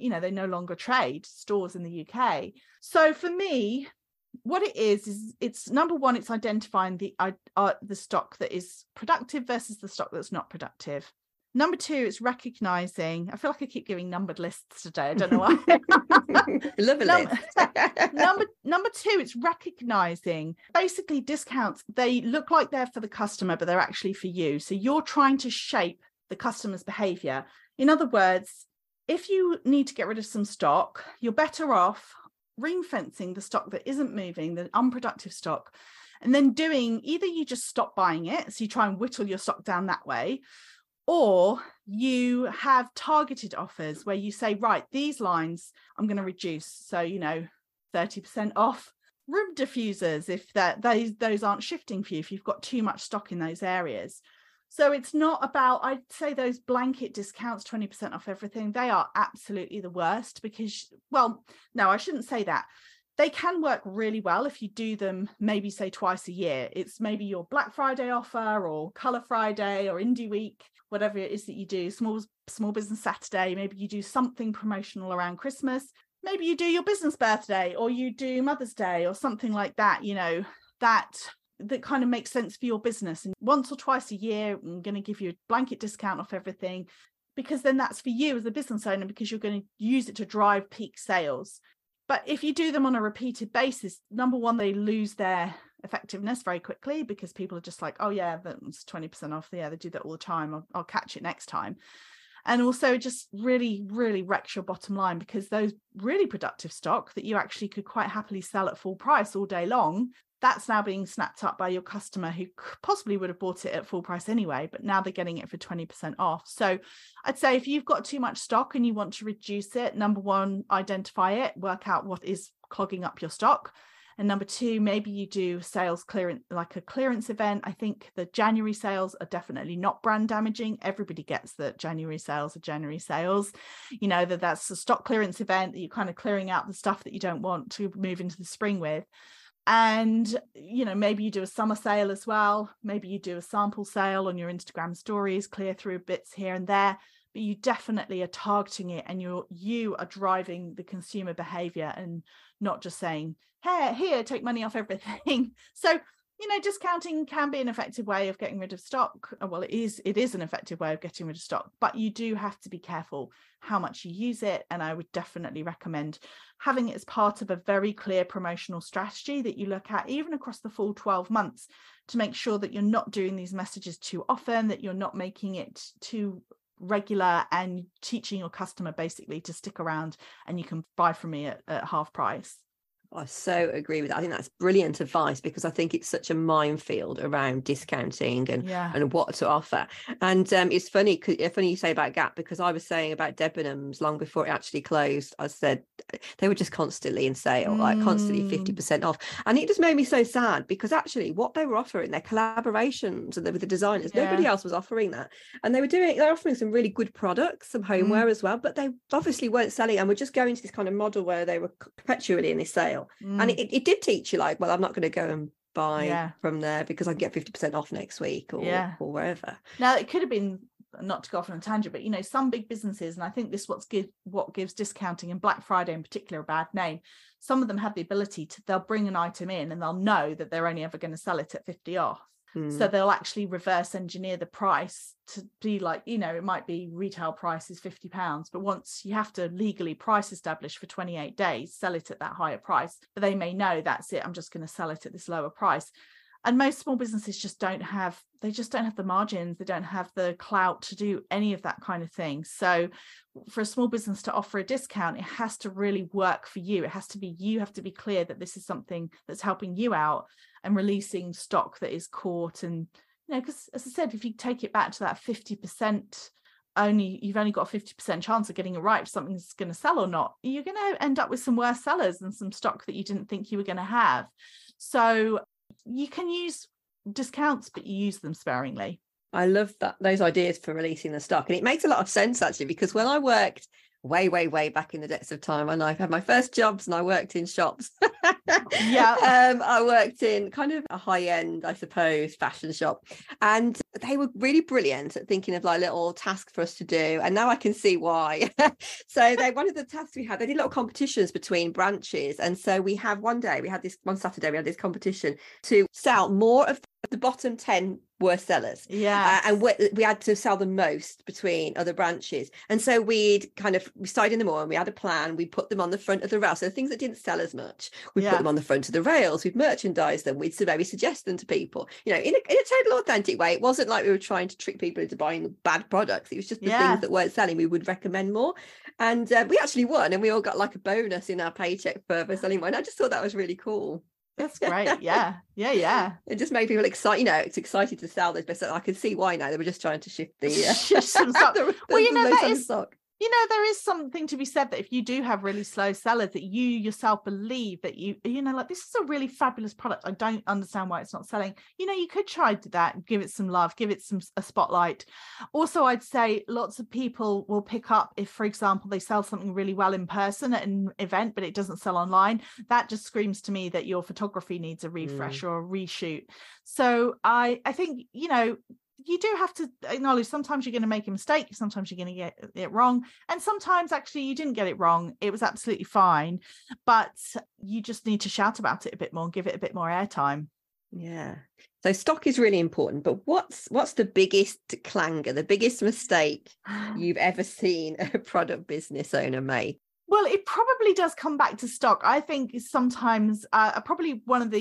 trade stores in the UK. So for me, what it is it's number one, it's identifying the stock that is productive versus the stock that's not productive. Number 2, it's recognizing. I feel like I keep giving numbered lists today. I don't know why. Love a list. Number 2, it's recognizing basically discounts. They look like they're for the customer, but they're actually for you. So you're trying to shape the customer's behavior. In other words, if you need to get rid of some stock, you're better off ring fencing the stock that isn't moving, the unproductive stock, and then either you just stop buying it, so you try and whittle your stock down that way, or you have targeted offers where you say, right, these lines I'm going to reduce. So, 30% off room diffusers if those aren't shifting for you, if you've got too much stock in those areas. So it's not about, I'd say those blanket discounts, 20% off everything, they are absolutely the worst because, well, no, I shouldn't say that. They can work really well if you do them maybe say twice a year. It's maybe your Black Friday offer or Colour Friday or Indie Week, whatever it is that you do, small business Saturday. Maybe you do something promotional around Christmas. Maybe you do your business birthday or you do Mother's Day or something like that, that kind of makes sense for your business. And once or twice a year, I'm going to give you a blanket discount off everything, because then that's for you as a business owner, because you're going to use it to drive peak sales. But if you do them on a repeated basis, number one, they lose their effectiveness very quickly because people are just like, oh yeah, that's 20% off. Yeah, they do that all the time. I'll catch it next time. And also it just really, really wrecks your bottom line, because those really productive stock that you actually could quite happily sell at full price all day long, that's now being snapped up by your customer who possibly would have bought it at full price anyway, but now they're getting it for 20% off. So I'd say if you've got too much stock and you want to reduce it, number one, identify it, work out what is clogging up your stock. And number 2, maybe you do sales clearance, like a clearance event. I think the January sales are definitely not brand damaging. Everybody gets that January sales are January sales. That's a stock clearance event that you're kind of clearing out the stuff that you don't want to move into the spring with. And, maybe you do a summer sale as well. Maybe you do a sample sale on your Instagram stories, clear through bits here and there, but you definitely are targeting it, and you are driving the consumer behavior and not just saying, hey, here, take money off everything. So, discounting can be an effective way of getting rid of stock. Well, it is an effective way of getting rid of stock, but you do have to be careful how much you use it. And I would definitely recommend having it as part of a very clear promotional strategy that you look at even across the full 12 months to make sure that you're not doing these messages too often, that you're not making it too regular, and teaching your customer basically to stick around and you can buy from me at half price. I so agree with that. I think that's brilliant advice, because I think it's such a minefield around discounting and what to offer. And it's funny you say about Gap, because I was saying about Debenhams long before it actually closed. I said they were just constantly in sale, like constantly 50% off. And it just made me so sad, because actually what they were offering, their collaborations with the designers, nobody else was offering that. And they're offering some really good products, some homeware as well, but they obviously weren't selling, and were just going to this kind of model where they were perpetually in this sale. And it did teach you, like, well, I'm not going to go and buy from there because I can get 50% off next week or wherever. Now, it could have been, not to go off on a tangent, but some big businesses, and I think this what gives discounting and Black Friday in particular a bad name. Some of them have the ability they'll bring an item in and they'll know that they're only ever going to sell it at 50 off. So they'll actually reverse engineer the price to be like, it might be retail price is £50, but once you have to legally price establish for 28 days, sell it at that higher price, but they may know that's it, I'm just going to sell it at this lower price. And most small businesses just don't have the margins, they don't have the clout to do any of that kind of thing. So for a small business to offer a discount, it has to really work for you. You have to be clear that this is something that's helping you out and releasing stock that is caught. And because as I said, if you take it back to that 50%, you've only got a 50% chance of getting it right if something's going to sell or not, you're going to end up with some worse sellers and some stock that you didn't think you were going to have. So you can use discounts, but you use them sparingly. I love those ideas for releasing the stock. And it makes a lot of sense, actually, because when I worked way back in the depths of time, and I had my first jobs and I worked in shops. I worked in kind of a high-end, I suppose, fashion shop, and they were really brilliant at thinking of like little tasks for us to do, and now I can see why. So one of the tasks we had, they did little competitions between branches, and so one Saturday we had this competition to sell more of the bottom 10 worst sellers. Yeah. And we had to sell the most between other branches. And so we started in the morning, we had a plan, we put them on the front of the rails. So the things that didn't sell as much, we put them on the front of the rails, we'd merchandise them, we'd maybe suggest them to people, in a total authentic way. It wasn't like we were trying to trick people into buying bad products. It was just the things that weren't selling, we would recommend more. And we actually won, and we all got like a bonus in our paycheck for selling one. I just thought that was really cool. That's great. Yeah. It just made people excited. It's excited to sell this, but I can see why now. They were just trying to shift the some stock. that is stock. There is something to be said that if you do have really slow sellers, that you yourself believe that like, this is a really fabulous product, I don't understand why it's not selling. You could try that, give it some love, give it a spotlight. Also, I'd say lots of people will pick up if, for example, they sell something really well in person at an event, but it doesn't sell online. That just screams to me that your photography needs a refresh or a reshoot. So I think, you do have to acknowledge sometimes you're going to make a mistake, sometimes you're going to get it wrong, and sometimes actually you didn't get it wrong, it was absolutely fine, but you just need to shout about it a bit more and give it a bit more airtime. So stock is really important, but what's the biggest clanger, the biggest mistake you've ever seen a product business owner make? Well, it probably does come back to stock. I think sometimes probably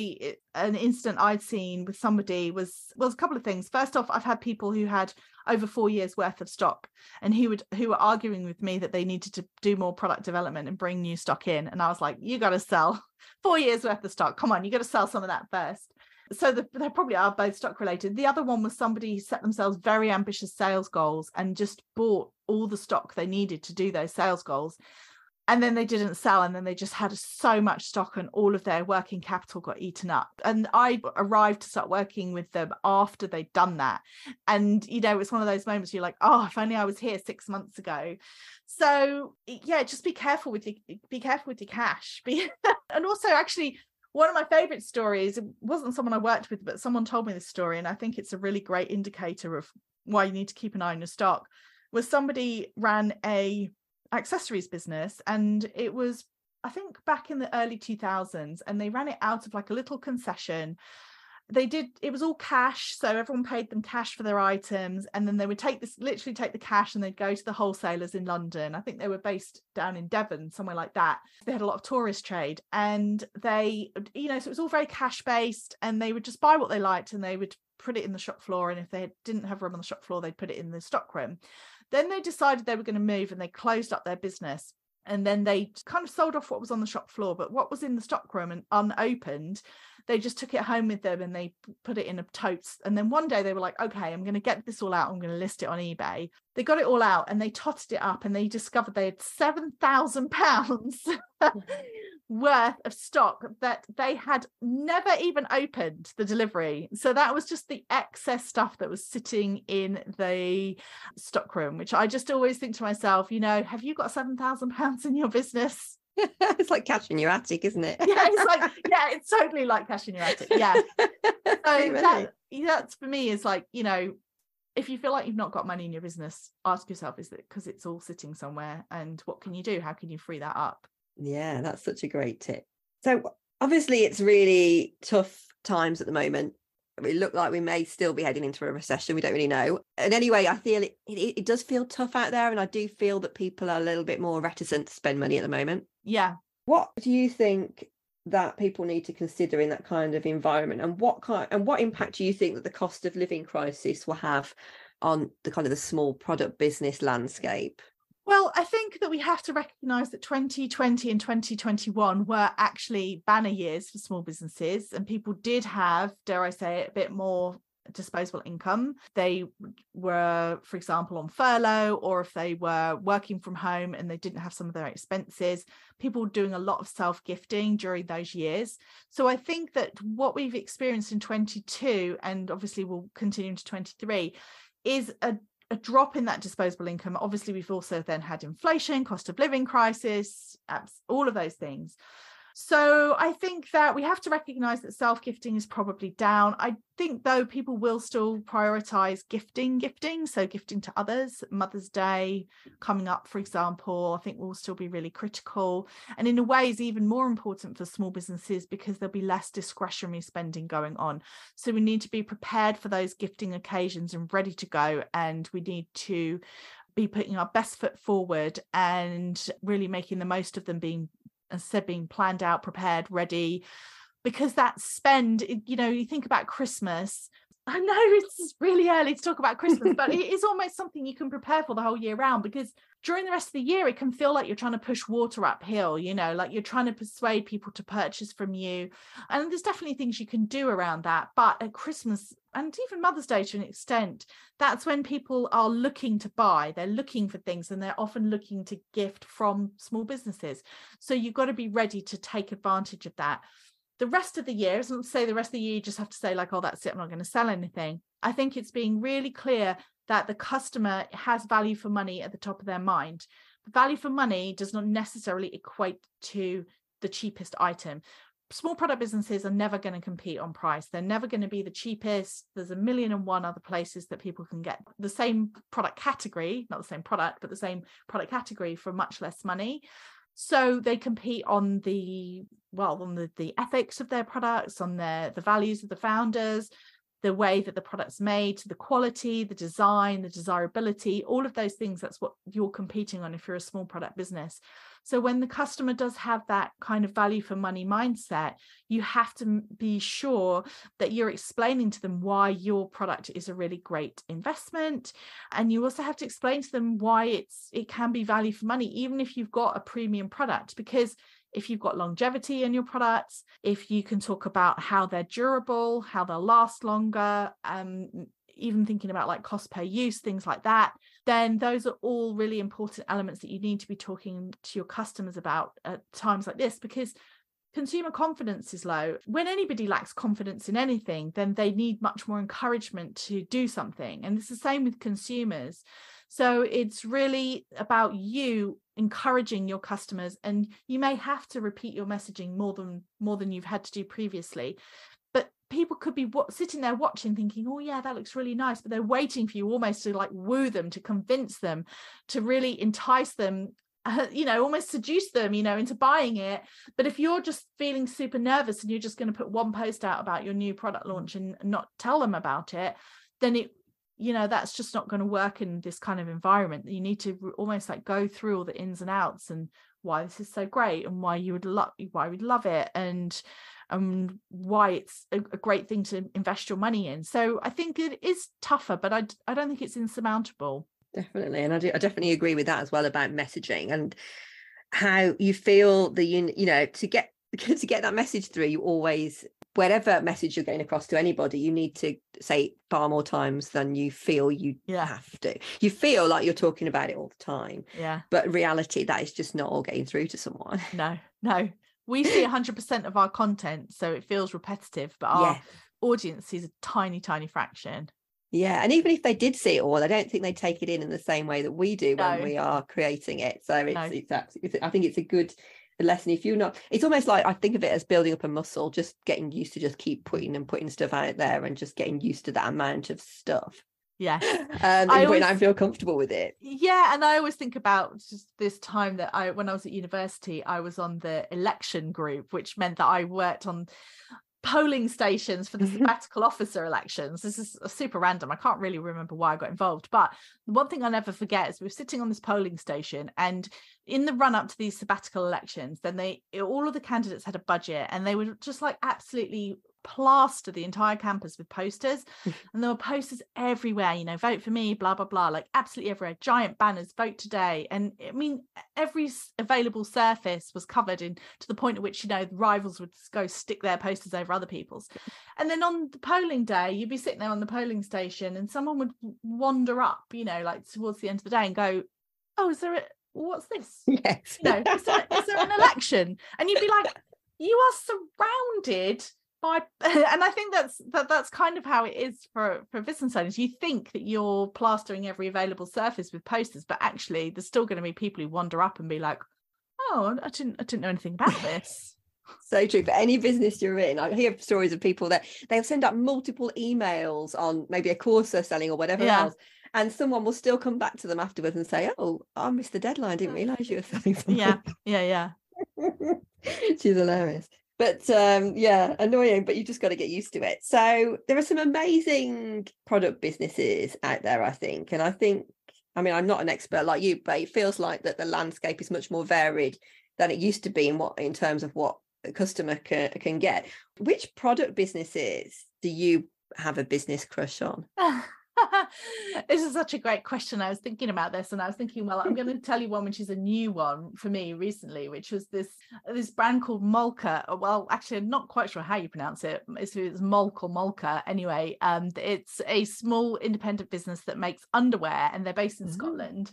an incident I'd seen with somebody was a couple of things. First off, I've had people who had over 4 years worth of stock and who were arguing with me that they needed to do more product development and bring new stock in. And I was like, you got to sell 4 years worth of stock. Come on, you got to sell some of that first. So they probably are both stock related. The other one was somebody who set themselves very ambitious sales goals and just bought all the stock they needed to do those sales goals. And then they didn't sell, and then they just had so much stock and all of their working capital got eaten up. And I arrived to start working with them after they'd done that. And, it's one of those moments you're like, oh, if only I was here 6 months ago. So, just be careful with your cash. And also, actually, one of my favorite stories, it wasn't someone I worked with, but someone told me this story, and I think it's a really great indicator of why you need to keep an eye on your stock, was somebody ran a accessories business, and it was, I think, back in the early 2000s, and they ran it out of like a little concession. It was all cash, so everyone paid them cash for their items, and then they would literally take the cash and they'd go to the wholesalers in London. I think they were based down in Devon, somewhere like that. They had a lot of tourist trade, and they, so it was all very cash based, and they would just buy what they liked and they would put it in the shop floor, and if they didn't have room on the shop floor, they'd put it in the stock room. Then they decided they were going to move, and they closed up their business, and then they kind of sold off what was on the shop floor, but what was in the stock room and unopened, they just took it home with them and they put it in a totes. And then one day they were like, okay, I'm going to get this all out, I'm going to list it on eBay. They got it all out and they totted it up, and they discovered they had £7,000 worth of stock that they had never even opened the delivery. So that was just the excess stuff that was sitting in the stock room, which I just always think to myself, have you got £7,000 in your business? It's like cash in your attic, isn't it? It's totally like cash in your attic. So that's for me is like, if you feel like you've not got money in your business, ask yourself, is it because it's all sitting somewhere, and what can you do? How can you free that up? Yeah, that's such a great tip. So obviously it's really tough times at the moment. We look like we may still be heading into a recession. We don't really know. And anyway, I feel it does feel tough out there. And I do feel that people are a little bit more reticent to spend money at the moment. Yeah. What do you think that people need to consider in that kind of environment? And what impact do you think that the cost of living crisis will have on the kind of the small product business landscape? Well, I think that we have to recognise that 2020 and 2021 were actually banner years for small businesses, and people did have, dare I say it, a bit more disposable income. They were, for example, on furlough, or if they were working from home and they didn't have some of their expenses, people were doing a lot of self-gifting during those years. So I think that what we've experienced in 22, and obviously will continue into 23, is a drop in that disposable income. Obviously, we've also then had inflation, cost of living crisis, all of those things. So I think that we have to recognize that self-gifting is probably down. I think, though, people will still prioritize gifting. So gifting to others, Mother's Day coming up, for example, I think will still be really critical. And in a way is even more important for small businesses because there'll be less discretionary spending going on. So we need to be prepared for those gifting occasions and ready to go. And we need to be putting our best foot forward and really making the most of them, being, as I said, being planned out, prepared, ready, because that spend, you think about Christmas. I know it's really early to talk about Christmas, but it is almost something you can prepare for the whole year round, because during the rest of the year, it can feel like you're trying to push water uphill, like you're trying to persuade people to purchase from you. And there's definitely things you can do around that. But at Christmas and even Mother's Day to an extent, that's when people are looking to buy. They're looking for things, and they're often looking to gift from small businesses. So you've got to be ready to take advantage of that. The rest of the year, isn't to say the rest of the year you just have to say like, oh, that's it, I'm not going to sell anything. I think it's being really clear that the customer has value for money at the top of their mind. Value for money does not necessarily equate to the cheapest item. Small product businesses are never going to compete on price. They're never going to be the cheapest. There's 1,000,001 other places that people can get the same product category, not the same product, but the same product category for much less money. So they compete on the ethics of their products, on the values of the founders, the way that the product's made, the quality, the design, the desirability, all of those things. That's what you're competing on if you're a small product business. So when the customer does have that kind of value for money mindset, you have to be sure that you're explaining to them why your product is a really great investment. And you also have to explain to them why it can be value for money, even if you've got a premium product, because if you've got longevity in your products, if you can talk about how they're durable, how they'll last longer, even thinking about like cost per use, things like that, then those are all really important elements that you need to be talking to your customers about at times like this, because consumer confidence is low. When anybody lacks confidence in anything, then they need much more encouragement to do something. And it's the same with consumers. So it's really about you encouraging your customers, and you may have to repeat your messaging more than you've had to do previously. But people could be sitting there watching thinking, oh yeah, that looks really nice, but they're waiting for you almost to like woo them, to convince them, to really entice them, almost seduce them, into buying it. But if you're just feeling super nervous and you're just going to put one post out about your new product launch and not tell them about it, then that's just not going to work in this kind of environment. You need to almost like go through all the ins and outs and why this is so great and why we'd love it, and why it's a great thing to invest your money in. So I think it is tougher, but I don't think it's insurmountable. Definitely. And I definitely agree with that as well, about messaging and how you feel to get that message through. You always, whatever message you're getting across to anybody, you need to say far more times than you feel you have to. You feel like you're talking about it all the time. Yeah. But in reality, that is just not all getting through to someone. No. We see 100% of our content, so it feels repetitive, but our audience sees a tiny, tiny fraction. Yeah, and even if they did see it all, I don't think they take it in the same way that we do when we are creating it. So I think it's a good lesson. If you're not, it's almost like I think of it as building up a muscle, just getting used to just keep putting stuff out there and just getting used to that amount of stuff. Yeah. I feel comfortable with it. Yeah. And I always think about just this time that when I was at university, I was on the election group, which meant that I worked on polling stations for the sabbatical officer elections. This is super random. I can't really remember why I got involved, but one thing I'll never forget is we were sitting on this polling station, and in the run up to these sabbatical elections, then all of the candidates had a budget, and they would just like absolutely plaster the entire campus with posters. And there were posters everywhere, vote for me, blah blah blah, like absolutely everywhere, giant banners, vote today. And I mean, every available surface was covered to the point at which the rivals would go stick their posters over other people's. And then on the polling day, you'd be sitting there on the polling station and someone would wander up, like towards the end of the day and go, oh, what's this? Yes. Is there an election? And you'd be like, you are surrounded by, and I think that's kind of how it is for business owners. You think that you're plastering every available surface with posters, but actually there's still going to be people who wander up and be like, oh, I didn't know anything about this. So true. For any business you're in, I hear stories of people that they'll send out multiple emails on maybe a course they're selling or whatever else, and someone will still come back to them afterwards and say, oh, I missed the deadline, I didn't realize you were selling something. Yeah She's hilarious. But annoying, but you just got to get used to it. So there are some amazing product businesses out there, I think. And I mean, I'm not an expert like you, but it feels like that the landscape is much more varied than it used to be in terms of what a customer can get. Which product businesses do you have a business crush on? This is such a great question. I was thinking about this and I was thinking, well, I'm going to tell you one which is a new one for me recently, which was this brand called Molka. Well, actually, I'm not quite sure how you pronounce it. It's Molk or Molka. Anyway, it's a small independent business that makes underwear, and they're based in Scotland.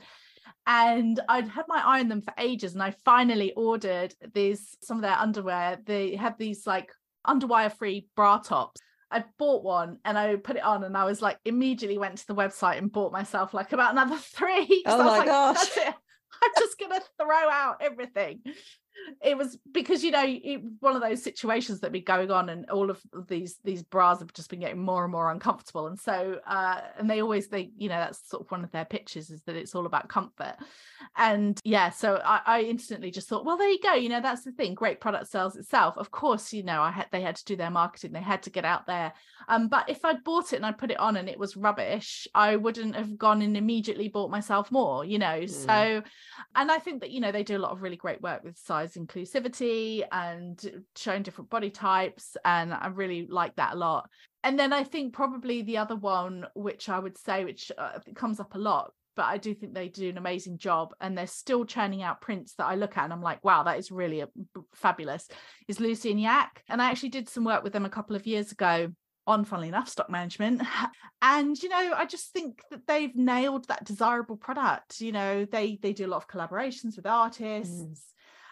And I'd had my eye on them for ages, and I finally ordered some of their underwear. They have these like underwire free bra tops. I bought one and I put it on, and I was like, immediately went to the website and bought myself like about another 3. Oh my gosh. That's it. I'm just going to throw out everything. It was because, one of those situations that be going on, and all of these bras have just been getting more and more uncomfortable. And so, and that's sort of one of their pitches, is that it's all about comfort. And so I instantly just thought, well, there you go. That's the thing. Great product sells itself. Of course, they had to do their marketing. They had to get out there. But if I'd bought it and I put it on and it was rubbish, I wouldn't have gone and immediately bought myself more, So, and I think that, they do a lot of really great work with size inclusivity and showing different body types, and I really like that a lot. And then I think probably the other one, which I would say, which comes up a lot, but I do think they do an amazing job, and they're still churning out prints that I look at and I'm like, wow, that is really fabulous, is Lucy and Yak. And I actually did some work with them a couple of years ago on, funnily enough, stock management. And, I just think that they've nailed that desirable product. They do a lot of collaborations with artists.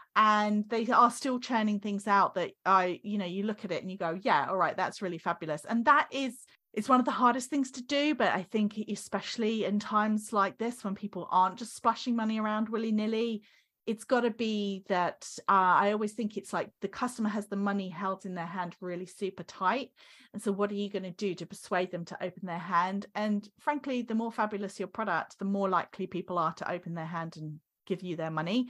And they are still churning things out that you look at it and you go, yeah, all right, that's really fabulous. And it's one of the hardest things to do. But I think especially in times like this, when people aren't just splashing money around willy-nilly, it's got to be that I always think it's like the customer has the money held in their hand really super tight. And so what are you going to do to persuade them to open their hand? And frankly, the more fabulous your product, the more likely people are to open their hand and give you their money.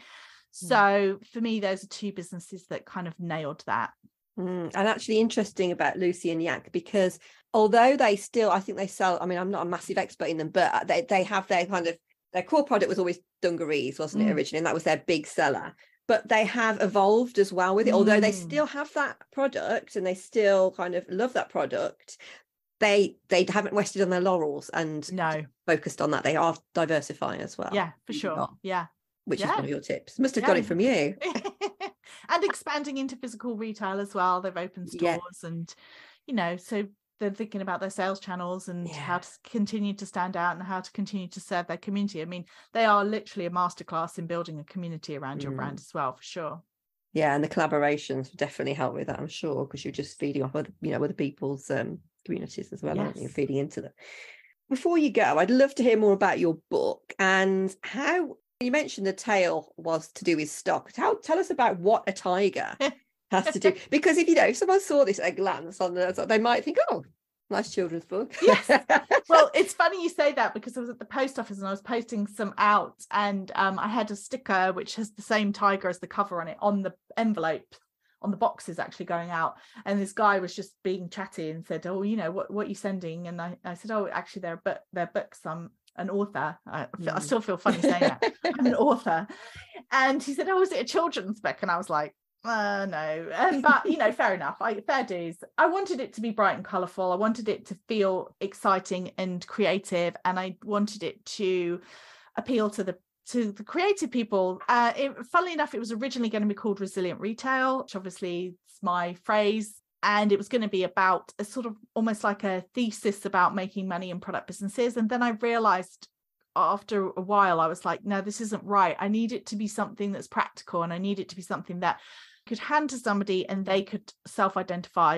So for me, those are 2 businesses that kind of nailed that. And actually interesting about Lucy and Yak, because although I think they sell, I mean, I'm not a massive expert in them, but they have their kind of, their core product was always dungarees, wasn't it, originally? And that was their big seller. But they have evolved as well with it, although they still have that product and they still kind of love that product. They haven't rested on their laurels and focused on that. They are diversifying as well. Yeah, for sure. Yeah. Which is one of your tips. Must have got it from you. And expanding into physical retail as well. They've opened stores and, so they're thinking about their sales channels and how to continue to stand out and how to continue to serve their community. I mean, they are literally a masterclass in building a community around your brand as well, for sure. Yeah, and the collaborations definitely help with that, I'm sure, because you're just feeding off other, other people's communities as well, aren't you? Feeding into them. Before you go, I'd love to hear more about your book and how you mentioned the tale was to do with stock. Tell us about what a tiger has to do, because if someone saw this at a glance they might think, oh, nice children's book. Yes. Well, it's funny you say that, because I was at the post office and I was posting some out, and I had a sticker which has the same tiger as the cover on it, on the envelope, on the boxes actually going out. And this guy was just being chatty and said, oh, what are you sending? And I said, oh, actually they're books. I'm an author. I still feel funny saying that. I'm an author. And he said, oh, is it a children's book? And I was like, no. But fair enough. Fair dues. I wanted it to be bright and colourful. I wanted it to feel exciting and creative, and I wanted it to appeal to the creative people. Funnily enough, it was originally going to be called Resilient Retail, which obviously is my phrase. And it was going to be about a sort of almost like a thesis about making money in product businesses. And then I realized after a while, I was like, no, this isn't right. I need it to be something that's practical, and I need it to be something that I could hand to somebody and they could self-identify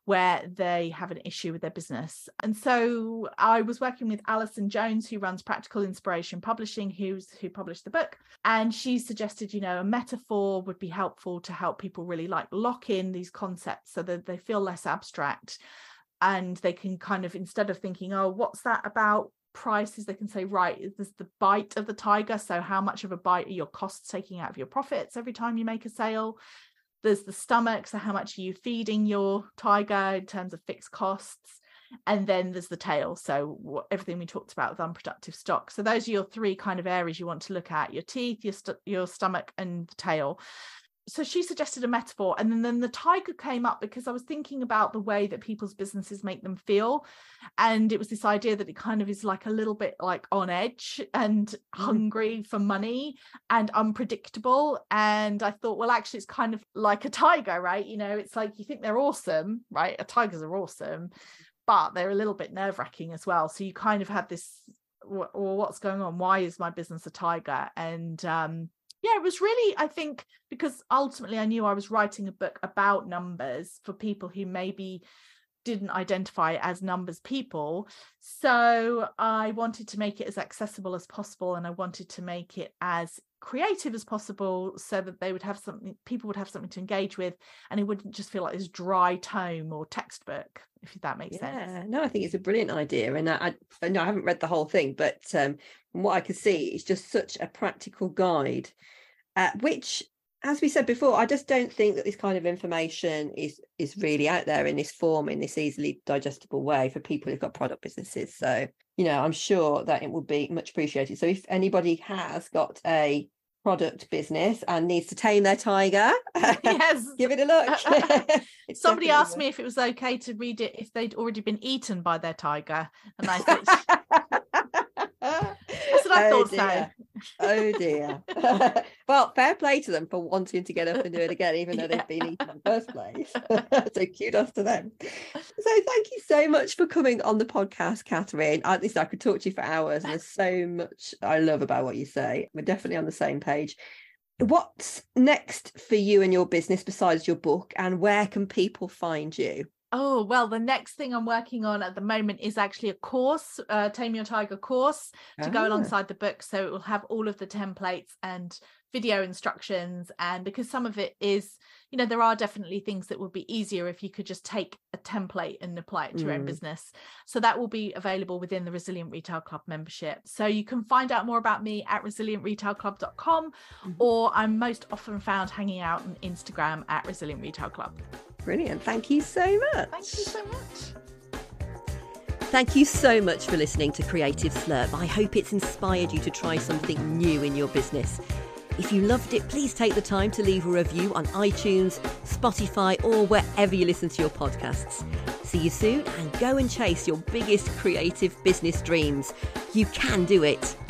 where they have an issue with their business. And so I was working with Alison Jones, who runs Practical Inspiration Publishing, who published the book. And she suggested, a metaphor would be helpful to help people really like lock in these concepts so that they feel less abstract. And they can kind of, instead of thinking, oh, what's that about prices, they can say, right, there's the bite of the tiger. So how much of a bite are your costs taking out of your profits every time you make a sale? There's the stomach, so how much are you feeding your tiger in terms of fixed costs? And then there's the tail, so everything we talked about with unproductive stock. So those are your three kind of areas you want to look at: your teeth, your stomach, and the tail. So she suggested a metaphor, and then the tiger came up because I was thinking about the way that people's businesses make them feel. And it was this idea that it kind of is like a little bit like on edge and hungry for money and unpredictable. And I thought, well, actually, it's kind of like a tiger, right? It's like you think they're awesome, right? Tigers are awesome, but they're a little bit nerve-wracking as well. So you kind of have this, well, what's going on? Why is my business a tiger? And it was really, I think, because ultimately I knew I was writing a book about numbers for people who maybe didn't identify as numbers people. So I wanted to make it as accessible as possible, and I wanted to make it as creative as possible so that they would have something, people would have something to engage with, and it wouldn't just feel like this dry tome or textbook, if that makes sense. No, I think it's a brilliant idea, and I haven't read the whole thing, but from what I could see, it's just such a practical guide, which, as we said before, I just don't think that this kind of information is really out there in this form, in this easily digestible way for people who've got product businesses. So, I'm sure that it would be much appreciated. So if anybody has got a product business and needs to tame their tiger, yes, give it a look. Somebody asked me if it was okay to read it if they'd already been eaten by their tiger, and I said, I thought so. Oh dear. Well, fair play to them for wanting to get up and do it again, even though they've been eaten in the first place. So kudos to them. So thank you so much for coming on the podcast, Catherine. I could talk to you for hours, and there's so much I love about what you say. We're definitely on the same page. What's next for you and your business besides your book, and where can people find you? Oh, well, the next thing I'm working on at the moment is actually a course, Tame Your Tiger course, to go alongside the book. So it will have all of the templates and video instructions. And because some of it is, there are definitely things that would be easier if you could just take a template and apply it to your own business. So that will be available within the Resilient Retail Club membership. So you can find out more about me at resilientretailclub.com, or I'm most often found hanging out on Instagram at Resilient Retail Club. Brilliant. Thank you so much. Thank you so much. Thank you so much for listening to Creative Slurp. I hope it's inspired you to try something new in your business. If you loved it, please take the time to leave a review on iTunes, Spotify, or wherever you listen to your podcasts. See you soon, and go and chase your biggest creative business dreams. You can do it.